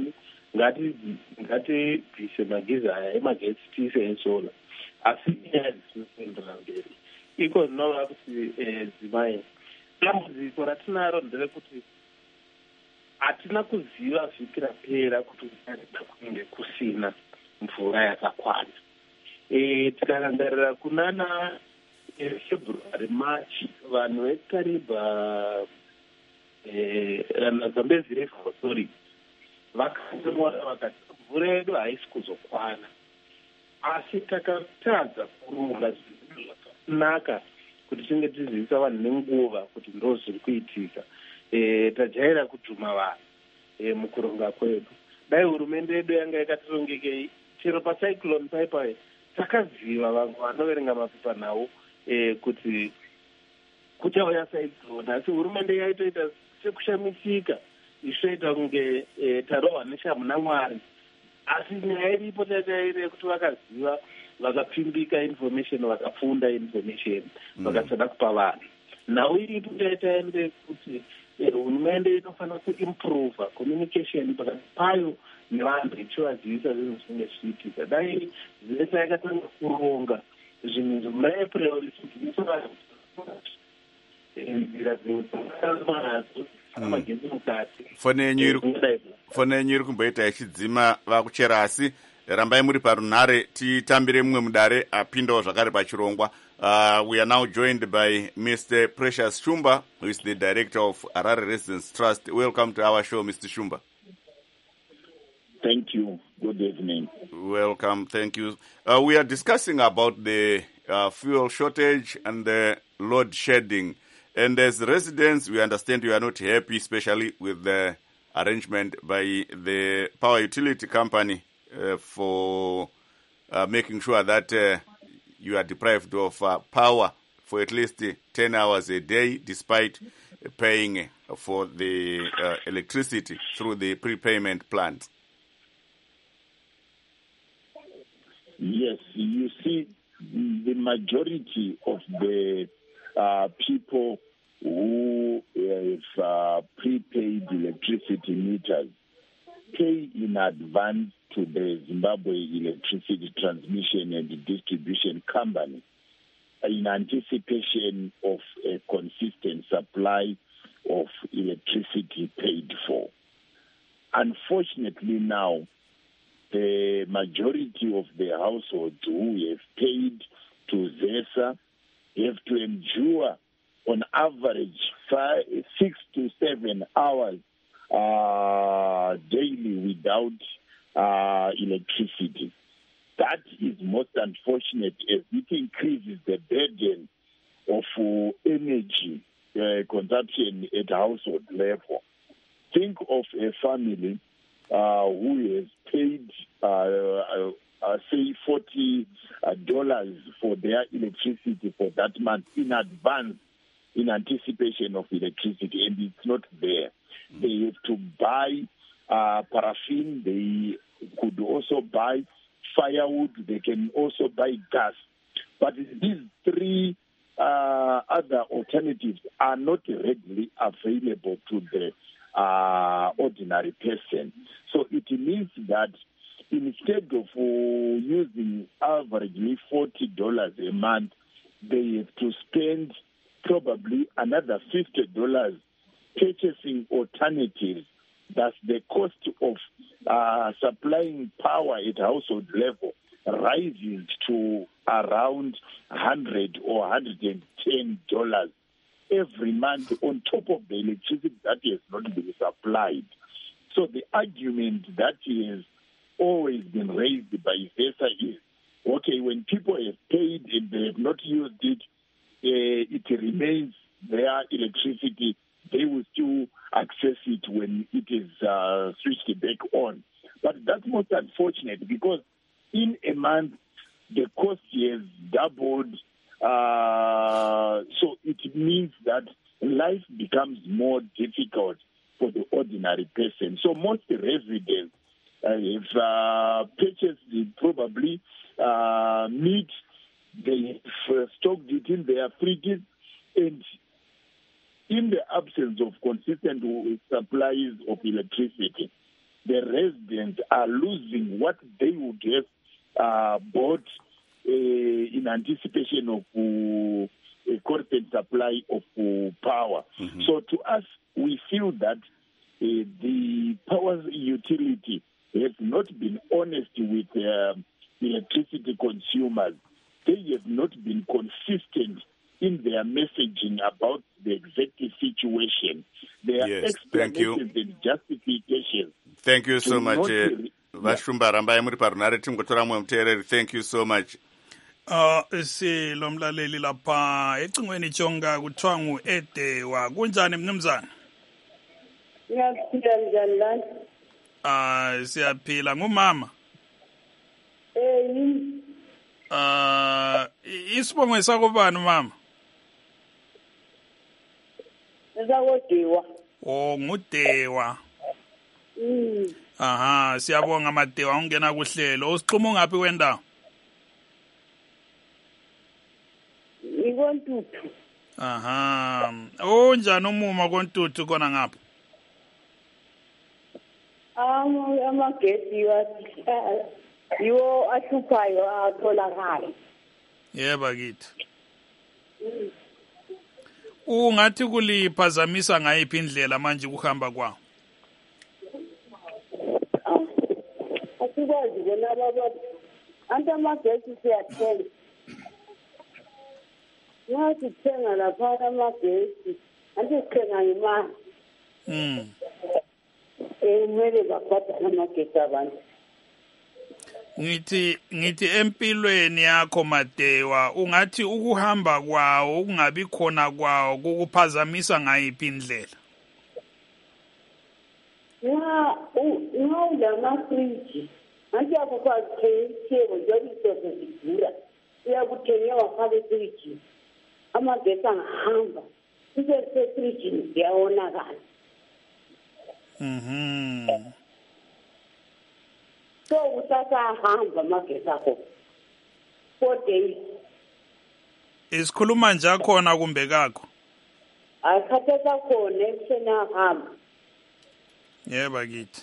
ngatibvise magiza aya emagetsi tiise esola, asi nyaya dzisinoendera mberi. Iko zvinova kuti dzimai dambudziko ratinaro nderekuti hatina kuziva vhiki rapera kuti kucharida kunge kusina mvura yakakwana. Tikarangarira kunana February March vanhu vekaribha Zambezi River Authority vakanyora vakati mvura yedu haisi kuzokwana, asi takatadza kurunga zvinhu zvakanaka kuti tinge tiziviswa vanhu nenguva kuti ndo zviri kuitika. Tajaira kudhuma vanhu mukuronga kwedu. Dai hurumende yedu yanga yakatirongekei chero pacyclone paipai takaziva vanhu vanoverenga mapepa nawo kuti kuchauya cyclone, asi hurumende yaitoita sekushamisika ichitoita kunge tarohwa neshamu naMwari. Asi nyaya iripo tataire kuti vakaziva vakapfimbika information vakafunda information vakasada kupa vanhu. Nhau iripo taitaende kuti hurumende inofanira kuimprova communication pakati payo nevanhu ichivadzivisa zvinhu zvinenge zvichiitika. Dai zvese yakatanga kuronga zvinhu muApril ichidzivisa vanhu nzira dzinoadzo amagetsi mukati. Foni yenyu iri kumboita ichidzima vakuchera, asi rambai muri parunhare titambire mumwe mudare apindawo zvakare pachirongwa. We are now joined by Mr. Precious Shumba, who is the director of Harare Residence Trust. Welcome to our show, Mr. Shumba. Thank you. Good evening. Welcome. Thank you. We are discussing about the fuel shortage and the load shedding. And as residents, we understand you are not happy, especially with the arrangement by the power utility company for making sure that you are deprived of power for at least 10 hours a day, despite paying for the electricity through the prepayment plans. Yes, you see, the majority of the people who have prepaid electricity meters pay in advance to the Zimbabwe Electricity Transmission and Distribution Company in anticipation of a consistent supply of electricity paid for. Unfortunately now, the majority of the households who have paid to ZESA have to endure on average 6 to 7 hours daily without electricity. That is most unfortunate as it increases the burden of energy consumption at household level. Think of a family who has paid, say, $40 for their electricity for that month in advance, in anticipation of electricity, and it's not there. They have to buy paraffin. They could also buy firewood, they can also buy gas. But these three other alternatives are not readily available to the ordinary person. So it means that instead of using averagely $40 a month, they have to spend probably another $50 purchasing alternatives. Thus, the cost of supplying power at household level rises to around $100 or $110 every month on top of the electricity that has not been supplied. So the argument that has always been raised by VESA is, okay, when people have paid and they have not used it, it remains their electricity. They will still access it when it is switched back on. But that's most unfortunate because in a month, the cost has doubled. So it means that life becomes more difficult for the ordinary person. So most residents have purchased probably meat, they have stocked it in their fridges, and in the absence of consistent supplies of electricity, the residents are losing what they would have bought in anticipation of a constant supply of power. Mm-hmm. So to us, we feel that the power utility have not been honest with electricity consumers. They have not been consistent in their messaging about the exact situation. Their explanations and justifications. Thank you so much. Vashumba Rambai muri parunare tingotora mwe muteereri. Thank you so much. Silomlaleli lapha ecingweni chonga kuthiwa ngu-Ede wa kunjani mnumzana? Ngiyaphila njani lana? Siyaphila ngumama. Isibongo sakubani mama? Ezakodewa. Oh, nguDewa. Aha, siyabonga maDewa ungena kuhlelo. Usixhuma ngaphi wendawo? IkoNtuthu. Aha. Unjani umuma koNtuthu kona ngapha? Amagesi yiwo ahluphayo atholakala. Yebo kithi. Ungathi kuliphazamisa ngayiphi indlela manje kuhamba kwawo? Asikwazi bona baba anti amagesi siyathenga. Nathi sithenga lapha amagesi anti sithenga imali. Kumele babhadale amagesi abantu. Ngithi empilweni yakho maDewa ungathi ukuhamba kwawo ukungabi khona kwawo kukuphazamisa ngayiphi indlela? Ungawulama fridge anti yakukwazi kuthengwa njengoba izinto zidura uyakuthengela wafaka efridge amagesi angahamba isefridge ziyawonakala. So usasahamba amagesi akho 4 days. Isikhuluma nje khona kumbe kakho? Akhathatha khona ekuseni ahamba. Yebo kithi.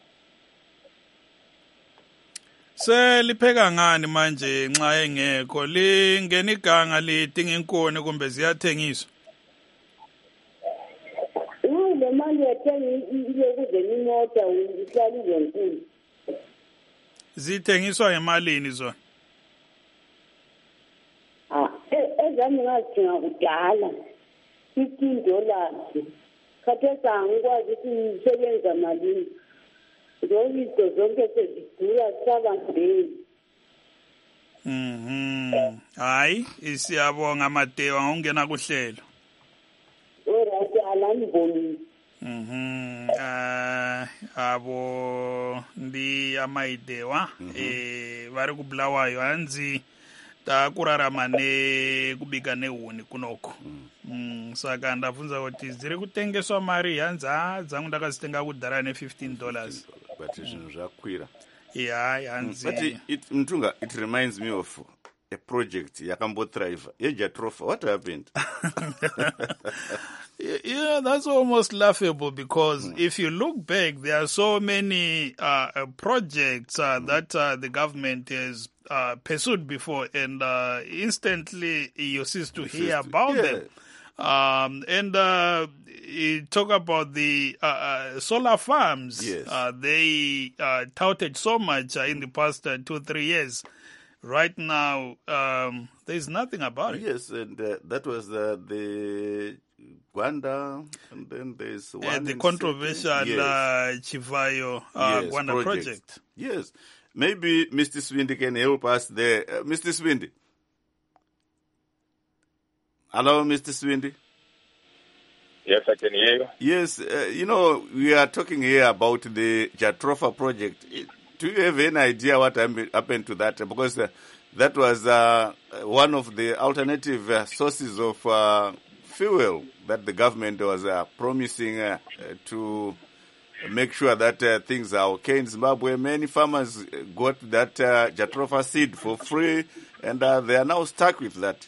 Selipheka ngani manje nxa engekho lingena iganga lidinga inkuni kumbe ziyathengiswa? Le mali yathenga iyokuzena imota ihlala izenkulu. Zithengiswa ngemalini zona? Ezami ngazithenga kudala $15. Khathesi angikwazi ukuthi ngisebenza malini. Zonke zonke sezidura sabangeni. Hayi, siyabonga maDewa ngongena kuhlelo. Alright, alani boni. Abo ndi amaidewa vari kubulawayo hanzi takurarama nekubika nehuni kunoko. Saka ndabvunza kuti dziri kutengeswa mari hanzi dzangu ndakazitenga kudhara $15. But zvinhu zvakwira. Yeah, but Mtunga, it reminds me of a project Yakambo Thrive, Jatrofa. What happened? Yeah, that's almost laughable because if you look back, there are so many projects that the government has pursued before, and instantly you cease to hear about them. And you talk about the solar farms. Yes. They touted so much in the past 2-3 years. Right now, there's nothing about it. Yes, and that was the Gwanda, and then there's one the controversial Chivayo Gwanda project. Yes. Maybe Mr. Swindi can help us there. Mr. Swindi. Hello, Mr. Swindi. Yes, I can hear you. Yes, we are talking here about the Jatrofa project. Do you have any idea what happened to that? Because that was one of the alternative sources of fuel that the government was promising to make sure that things are okay in Zimbabwe. Many farmers got that Jatrofa seed for free, and they are now stuck with that.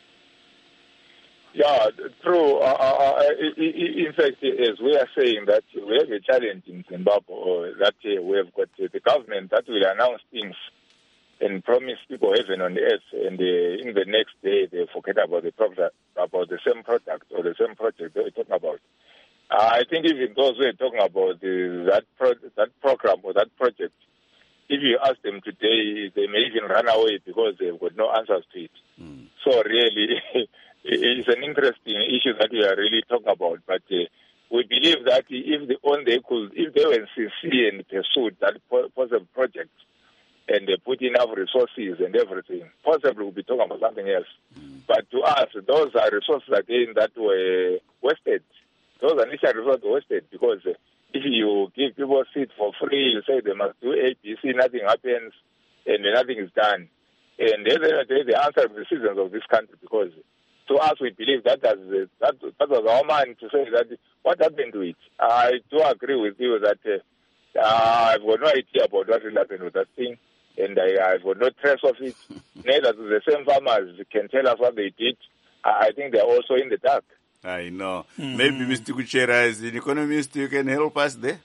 Yeah, true. In fact, as we are saying that we have a challenge in Zimbabwe, that we have got the government that will announce things and promise people heaven on earth, and in the next day they forget about the same product or the same project they were talking about. I think even those who are talking about that program or that project, if you ask them today, they may even run away because they've got no answers to it. So really, it's an interesting issue that we are really talking about. But we believe that if they were sincere and pursued that possible project, and they put enough resources and everything, possibly we'll be talking about something else. But to us, those are resources again that were wasted. Those initial resources were wasted because if you give people seed for free, you say they must do A, B, C, nothing happens, and nothing is done. And at the end of the day, the answer is the citizens of this country, because to us, we believe that was our mind to say that what happened to it. I do agree with you that I've got no idea about what will happen with that thing, and I've got no trace of it. Neither do the same farmers can tell us what they did. I think they're also in the dark. I know. Maybe Mr. Kuchera, as an economist, you can help us there.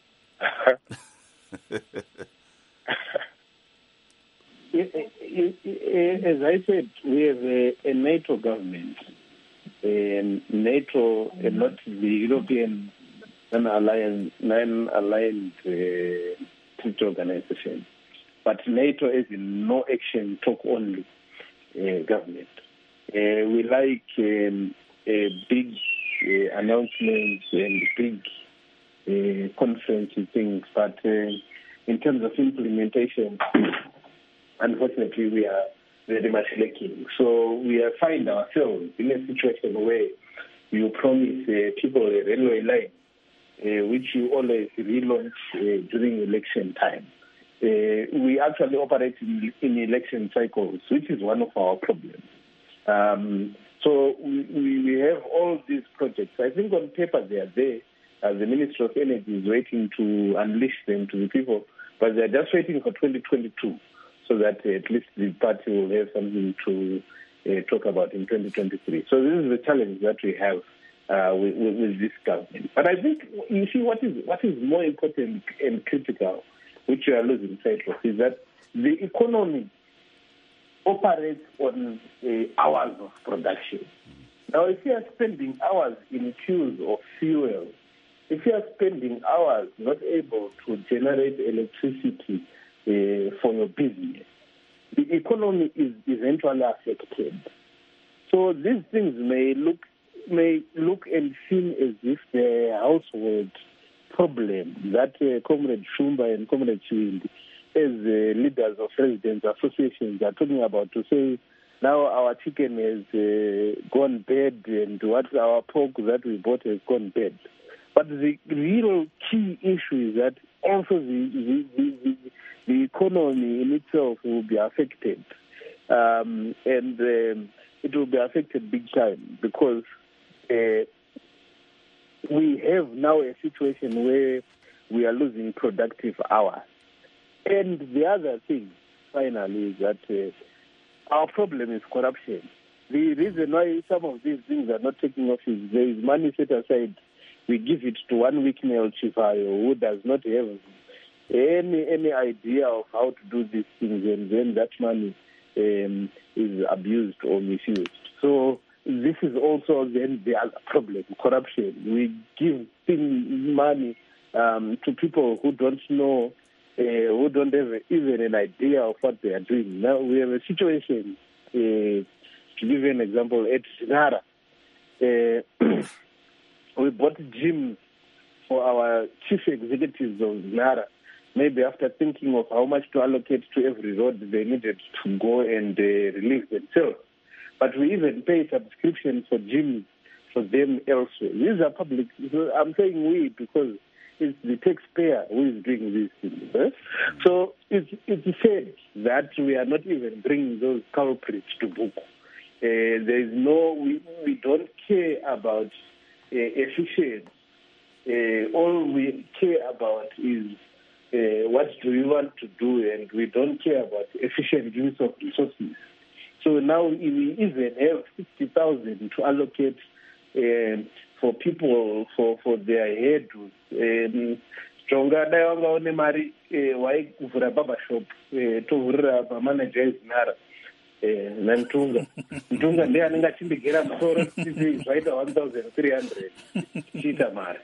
As I said, we have a NATO government, and NATO, and not the European non-aligned treaty organization, but NATO is in no action, talk only government. We like big announcements and big conferences things, but in terms of implementation, unfortunately, we are very much lacking. So we find ourselves in a situation where you promise people a railway line, which you always relaunch during election time. We actually operate in election cycles, which is one of our problems. So we have all these projects. I think on paper they are there. The Ministry of Energy is waiting to unleash them to the people, but they're just waiting for 2022 so that at least the party will have something to talk about in 2023. So this is the challenge that we have with this government. But I think, you see, what is more important and critical, which we are losing sight of, is that the economy operates on hours of production. Now, if you are spending hours in queues of fuel, if you are spending hours not able to generate electricity for your business, the economy is eventually affected. So these things may look and seem as if they're a household problem that Comrade Shumba and Comrade Chiwindi, as leaders of residents associations, are talking about, to say, now our chicken has gone bad and what our pork that we bought has gone bad. But the real key issue is that also the economy in itself will be affected. And it will be affected big time because we have now a situation where we are losing productive hours. And the other thing, finally, is that our problem is corruption. The reason why some of these things are not taking off is there is money set aside. We give it to one weak male chifayo who does not have any idea of how to do these things, and then that money is abused or misused. So this is also then the other problem, corruption. We give money to people who don't know, who don't have even an idea of what they are doing. Now we have a situation, to give you an example, at Zinara. We bought gyms for our chief executives of Zinara. Maybe after thinking of how much to allocate to every road, they needed to go and relieve themselves. But we even pay subscription for gyms for them elsewhere. These are public. So I'm saying we because it's the taxpayer who is doing these things. Eh? So it's sad that we are not even bringing those culprits to book. There is no, we don't care about efficiency. All we care about is what do we want to do, and we don't care about efficient use of resources. So now we even have 60,000 to allocate for people for their hairdos. Stronger dai one mari wai kuvura baba shop tovhurira pamanager eZinara nantunga ndiye anenge chimbigera musoro zvaita 1,300 chita mari.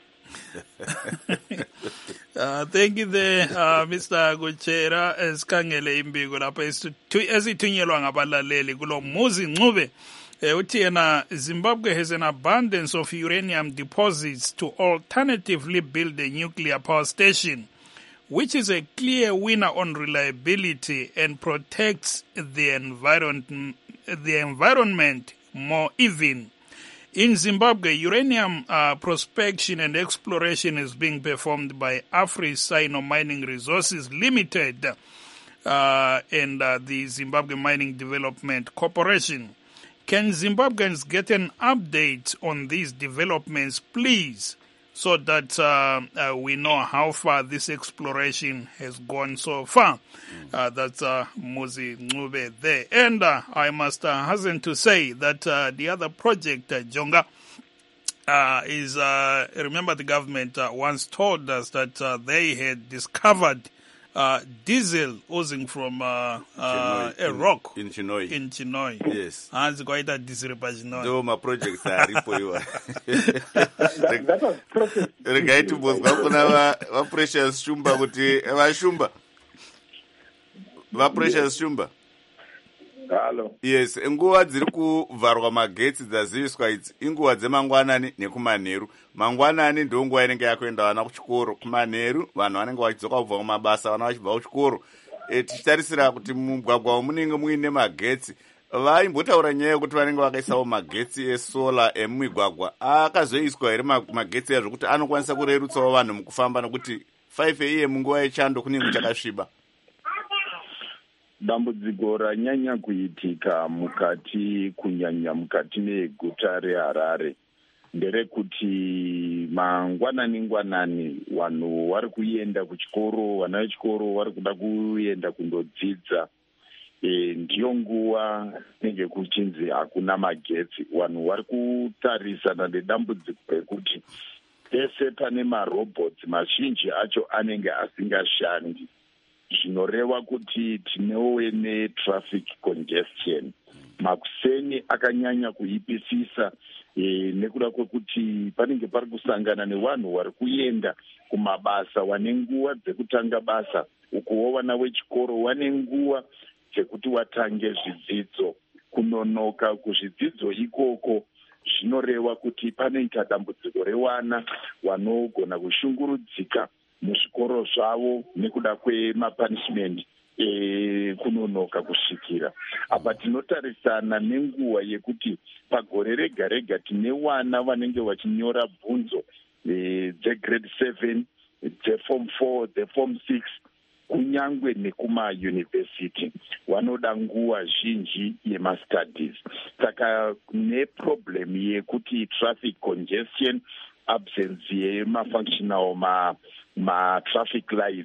Thank you there, Mr. Guchera, esikhangele imbiko lapha esithunyelwa ngabalaleli kulo Muzi Ncube. Uthi yena, Zimbabwe has an abundance of uranium deposits to alternatively build a nuclear power station, which is a clear winner on reliability and protects the environment more even. In Zimbabwe, uranium prospection and exploration is being performed by AfriSino Mining Resources Limited and the Zimbabwe Mining Development Corporation. Can Zimbabweans get an update on these developments, please, so that we know how far this exploration has gone so far? That's Muzi Ncube there. And I must hasten to say that the other project, Jonga, is, remember the government once told us that they had discovered diesel oozing from a rock in Chinoi. Yes. Hands quite a diesel pagino. Do my projects are ripoiwa. That was process. Regai to both wa precious shumba kuti wa shumba. Va precious shumba. Hello. Yes, nguva dziri kuvharwa magetsi dzaziviswa idzi inguva dzemangwanani nekumanheru. Mangwanani ndo nguva inenge yakuenda vana kuchikoro. Kumanheru vanhu vanenge vachidzoka kubva kumabasa, vana vachibva kuchikoro. Tichitarisira kuti mugwagwa munenge muine magetsi. Vaimbotaura nyaya yekuti vanenge vakaisawo magetsi esola emumigwagwa. Akazoiswa here magetsi azvo kuti anokwanisa kurerutsawo vanhu mukufamba nekuti 5 AM nguva yechando kunenge chakasviba. Dambudziko ranyanya kuitika kunyanya mukati meguta reHarare nderekuti mangwanani vanhu vari kuenda kuchikoro, vana vechikoro vari kuda kuenda kundodzidza. Ndiyo nguva nenge kuchinzi hakuna magetsi. Vanhu vari kutarisana nedambudziko rekuti pese pane marobots mazhinji acho anenge asingashandi. Zvinoreva kuti tinewo netraffic congestion. Makuseni akanyanya kuipisisa nekuda kwekuti panenge pari kusangana nevanhu vari kuenda kumabasa vane nguva dzekutanga basa, ukuwo vana vechikoro vane nguva dzekuti vatange zvidzidzo. Kunonoka kuzvidzidzo ikoko zvinoreva kuti panoita dambudziko revana vanogona kushungurudzika muzvikoro zvavo nekuda kwemapunishment kunonoka kusvikira. Apa tinotarisana nenguva yekuti pagore rega rega tine vana vanenge vachinyora bvunzo dzegrade 7, dzeform 4, dzeform 6 kunyangwe nekumayunivhesiti vanoda nguva zhinji yemastudies. Saka neproblem yekuti traffic congestion, absence yemafunctional ma-traffic lights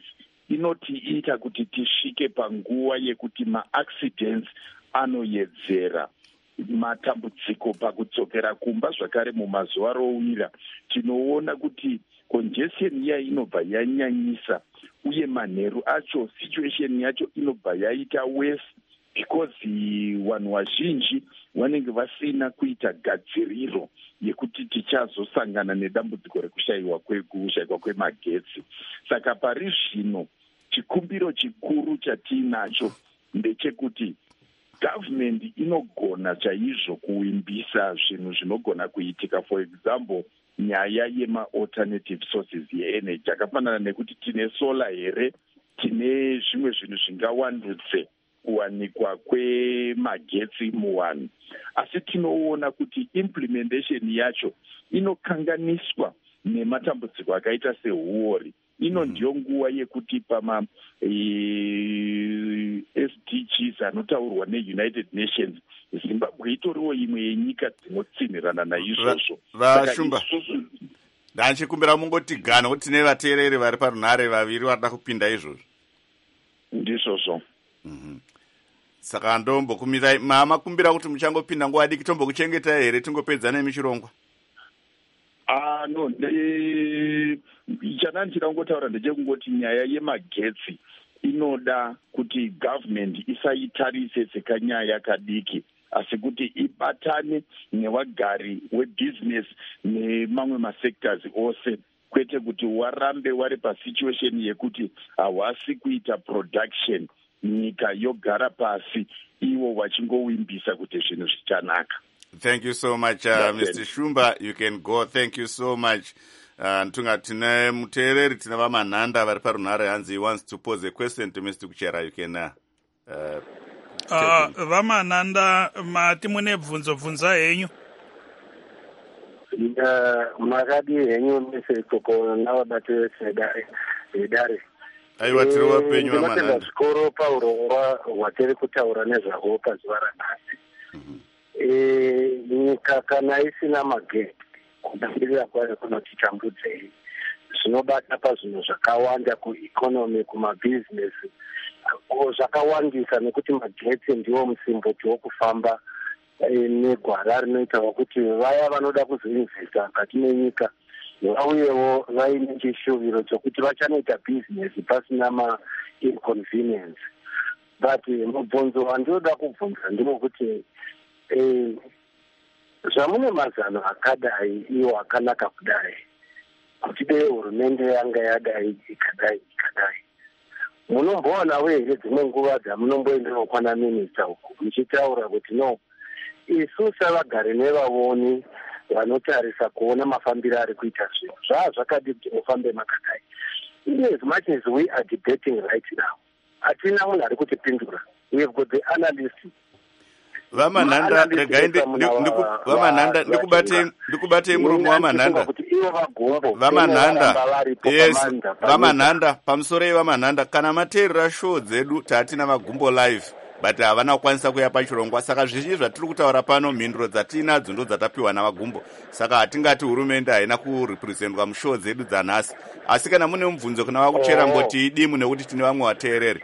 inotiita kuti tisvike panguva yekuti maaccidents anoyedzera. Matambudziko pakudzokera kumba zvakare mumazuva rovira tinoona kuti congestion iya inobva yanyanyisa, uye manheru acho situation yacho inobva yaita worse because vanhu vazhinji vanenge vasina kuita gadziriro yekuti tichazosangana nedambudziko rekushayikwa kwemagetsi. Saka pari zvino chikumbiro chikuru chatiinacho ndechekuti government inogona chaizvo kuimbisa zvinhu zvinogona kuitika, for example nyaya yema-alternative sources ye-energy akafanana nekuti tine solar here, tine zvimwe zvinhu zvingawandudze kuwanikwa kwemagetsi muwanhu, asi tinoona kuti implementation yacho inokanganiswa nematambudziko akaita sehuori. Ino ndiyo nguva yekuti pama SDGs anotaurwa neUnited Nations Zimbabwe itoriwo imwe yenyika dzinotsinirana naizvozvo. Vashumba, ndanchikumbira mungotigana kuti tine vateereri vari parunhare vaviri varida kupinda izvozvo. Ndizvozvo. Saka ndombokumirai, makumbira kuti muchangopinda nguva diki tombokuchengeta here tingopedza nemichirongwa? No, chana ndichangotaura ndechekungoti nyaya yemagetsi inoda kuti government isaitarise sekanyaya kadiki, asi kuti ibatane nevagari webusiness nemamwe masectors ose, kwete kuti warambe wari pasituation yekuti hawasi kuita production, nyika yogara pasi iwo wachingowimbisa kuti zvinhu zvichanaka. Thank you so much, Mr. Shumba. You can go. Thank you so much. Ntunga tine muteereri tina vamanhanda vari parunhare hanzi he wants to pose a question to Mr. Kuchera. You can vamanhanda mati mune bvunza henyu. Makadi henyu mise koko navabati vedare. Aiwa tiri wapenyu vamanhanda. Zvikoro paurongwa hwatiri kutaura nezvahwo pazuva ranhasi. Nyika kana isina magetsi kudambirira kwayo kunotitambudzei, zvinobata pazvinhu zvakawanda kueconomy, kumabhizinesi zvakawandisa, nekuti magetsi ndiwo musimboti wokufamba negwara rinoitawo kuti vaya vanoda kuzoinvesta mukati menyika vauyewo vaine chishuviro chokuti vachanoita bhizinesi pasina ma-inconvenience. But mubvunzo wandinoda kubvunza ndinokuti zvamune mazano akadai iwo akanaka kudai, kuti dei hurumende yanga yadai ikadai, munomboonawo here dzimwe nguva dzamunomboendawo kwana minista uku muchitaura kuti no, isu savagari nevavoni vanotarisa kuona mafambiro ari kuita zvinhu zvakadi kuti mufambe makadai. As much as we are debating right now, hatina munhu ari kutipindura. We have got the analysts. Vamanhanda regainde vamanhanda ndikubatei murume wamanhanda. Vamanhanda, yes, vamanhanda pamusoro yevamanhanda kana mateerera show dzedu tatina magumbo live but havana kukwanisa kuya pachirongwa, saka zvizhinji zvatiri kutaura pano mhinduro dzatinadzo ndo dzatapiwa navagumbo, saka hatingati hurumende haina kurepresentwa mushow dzedu dzanhasi, asi kana mune mubvunzo kuna vakuchera mboti idimu nekuti tine vamwe vateereri.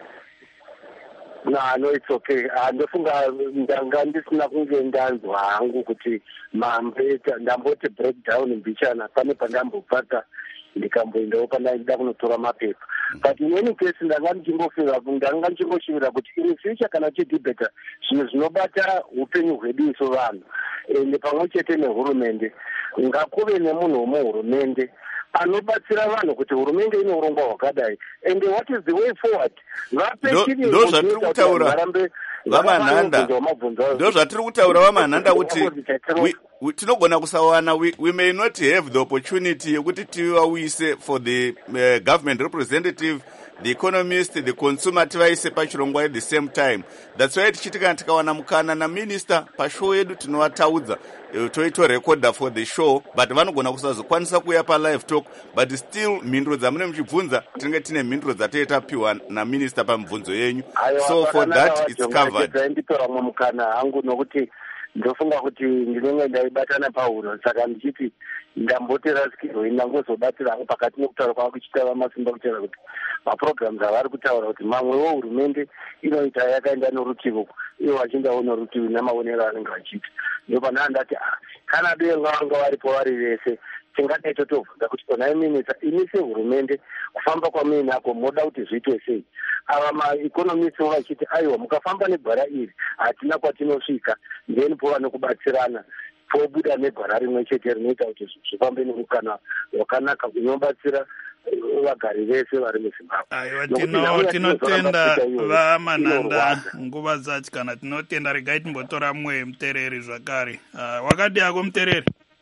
No, it's okay. Ndofunga ndanga ndisina kunge ndanzwa hangu kuti ndamboti breakdown mbichana pane pandambopata ndikamboendawo pandaida kunotora mapepa. But in any case ndanga ndichingoshuvira kuti in future kana tidibeta zvinhu zvinobata upenyu hwedu isu vanhu ende pamwe chete nehurumende, ngakuve nemunhu wemuhurumende anobatsira vanhu kuti hurumende inorongwa hwakadai, and what is the way forward. Ndo zvatiri kutaura vamanhanda, ndo zvatiri kutaura vamanhanda kuti tinogona kusawana, we may not have the opportunity yekuti tivauyise for the government representative, the economist, the consumer tivaise pachirongwa at the same time. That's why tichitika tikawana mukana na minister pashow yedu tinovataudza toitorecorda for the show, but vanogona kusazokwanisa kuya live talk, but still mhinduro dzamune muchibvunza tinenge tine mhinduro dzatapiwa naminister pamubvunzo yenyu, so for that it's covered. Ndipera mukana hangu nokuti ndofunga kuti ndinenge ndaibatana pahuro, saka ndichiti ndamboti rasikirwe ndangozobatira hangu pakati nekutaura kwava kuchita Masimba Kuchera kuti mapurogiramu avari kutaura kuti mamwewo hurumende inoita yakaenda norutivo ivo vachindawo norutivi namaonero anenge vachiita. Ndopana andati kana dei vanga varipo vari vese tingadai totobvunza kuti ona imi sehurumende kufamba kwamuinako moda kuti zviitwe sei? Ava maekonomisi vachiti aiwa mukafamba negwara iri hatina kwatinosvika, then pova nekubatsirana pobuda negwara rimwe chete rinoita kuti zvifambe nemukana wakanaka unobatsira vagari vese vari muZimbabwe. Aiwa, tinotenda vamanhanda nguva dzacho kana tinotenda. Regai timbotora mumwe mutereri zvakare. Wakati yako mutereri?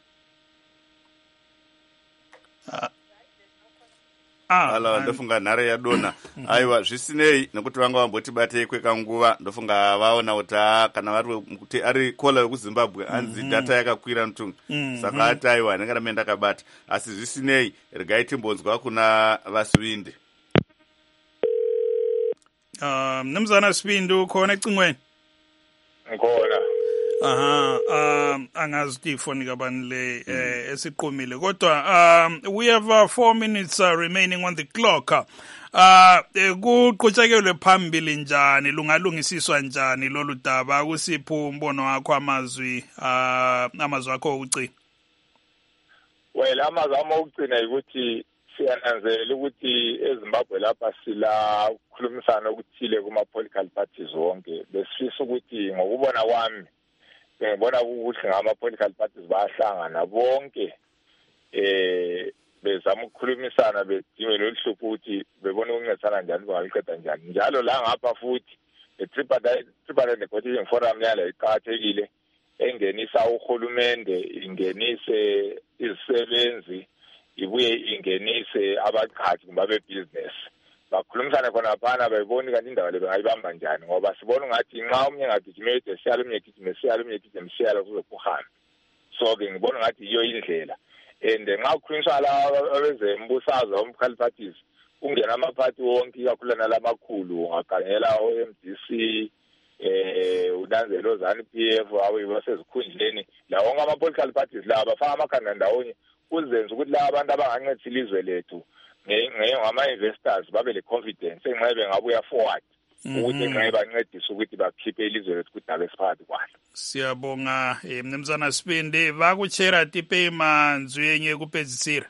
Ala ndofunga nhare yadona. Aiwa, zvisinei nekuti vanga vambotibatei kwekanguva, ndofunga vaona kuti kana vari kuti ari kola wekuZimbabwe anzi data yakakwira mutunga, saka ati aiwa ndanga ndakabata. Asi zvisinei, regai timbonzwa kuna vaSvinde. Mnumzana Svinde ukhona ecingweni? Ngikhona. Angazi ukuthi ifoni kabani le esiqomile kodwa we have 4 minutes remaining on the clock. Kuqhutshekelwe phambili njani, lungalungisiswa njani lolu daba? Kusiphi umbono wakho, amazwi akho okucina? Well, amazwi ami okugcina ukuthi siyananzelela ukuthi eZimbabwe lapha sila ukukhulumisana okuthile kuma-political parties wonke. Besifisa ukuthi ngokubona kwami ngibona ukuthi ngama-political parties bayahlangana bonke bezama ukukhulumisana bedinge lolu hlupho ukuthi bebona ukuncedisana njani bangaliqeda njani. Njalo la ngapha futhi i-Tripartite Negotiation Forum yala iqakathekile, engenisa uhulumende, ingenise izisebenzi, ibuye ingenise abaqhashi kumbe abebusiness. Bakhulumisane khona phana bayiboni kanti indawo le bangayibamba njani, ngoba sibona ngathi nxa omunye ngagijime siyalo omunye gijime siyalo kuze kuhambe. So-ke ngibona ngathi iyo indlela. And nxa kukhulunyiswa laba abezembusazwe ama-political parties, kungena amaphathi wonke ikakhulu nalamakhulu, ungakhangela o-MDC, uNanzelo ZANU-PF, abayibo basezikhundleni, lawo wonke ama-political parties lawa bafaka amakhanda ndawonye kuzenza ukuthi laba abantu abangancedisa ilizwe lethu ngama-investors babe le-confidence enxebe bengabuya forward ukuthi enxebe bancedise ukuthi bakhiphe ilizwe lethu kudaba esiphakathi kwalo. Siyabonga Mnumzana Svinde. Vakuchera tipe manzwi enye ekupedzisira.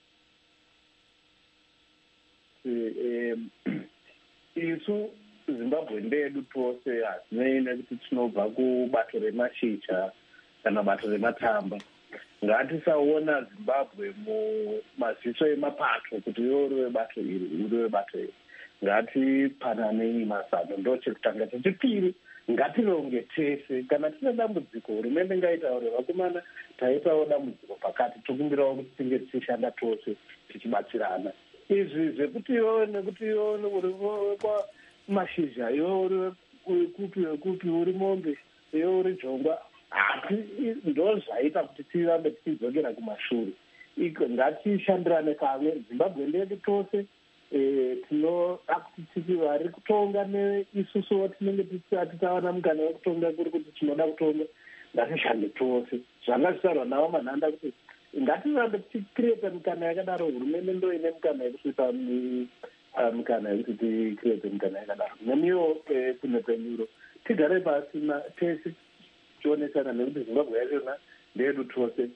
Isu Zimbabwe ndedu tose hatinei kuti tinobva kubato remashizha kana bato rematamba. Ngatisaona Zimbabwe mumaziso emapato kuti uriwe bato iri uriwe bato iri. Ngatipananei mazano ndochekutanga. Chechipiri, ngatironge tese kana tine dambudziko hurumende ngaitaure vakomana taitawo dambudziko pakati tokumbirawo kuti tinge tichishanda tose tichibatsirana. Izvi zvekuti iwo nekuti iwo uri kwa mashizha iwo uri kupi uri mombe iwo uri jongwa ndo zvaita kuti tirambe tichidzokera kumashure. Ngatishandirane kamwe. Zimbabwe ndedu tose. Tinoda kuti vari kutonga neisusuwo tinenge tisati tawana mukana wekutonga kuri kuti tinoda kutonga. Ngatishande tose. Zvanga zvitarwa navo manhanda kuti ngatirambe tichikireta mikana yakadaro. Hurumende ndo ine mikana yekusvika mikana yekuti tikirete mikana yakadaro. Nemiwo kune kwenyuro tigare pasi tese tionesana nekuti Zimbabwe yachona ndeyedu tose.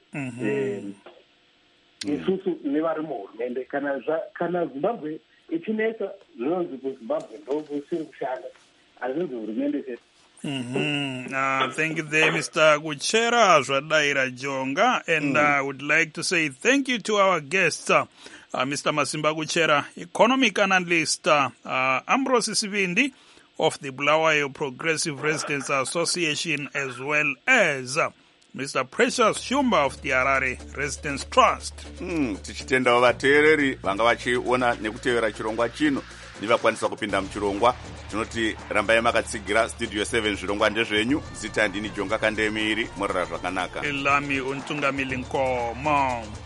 Isusu nevari muhurumende kana Zimbabwe ichinesa zvinonzi kuZimbabwe ndokusiri kushanda azvinzi hurumende chete. Thank you there, Mr. Kuchera Zvadaira Jonga. And I would like to say thank you to our guest, Mr. Masimba Kuchera, economic analyst, Ambrose Svinde of the Bulawayo Progressive Residents Association, as well as Mr. Precious Shumba of the Harare Residents Trust. Tichitendawo vateereri vanga vachiona nekutevera chirongwa chino nivakwanisa kupinda muchirongwa. Tinoti rambai makatsigira studio 7 zvirongwa ndezvenyu. Zita ndini Jonga Kandemiri, murara zvakanaka. Elami untungamili Nkomo.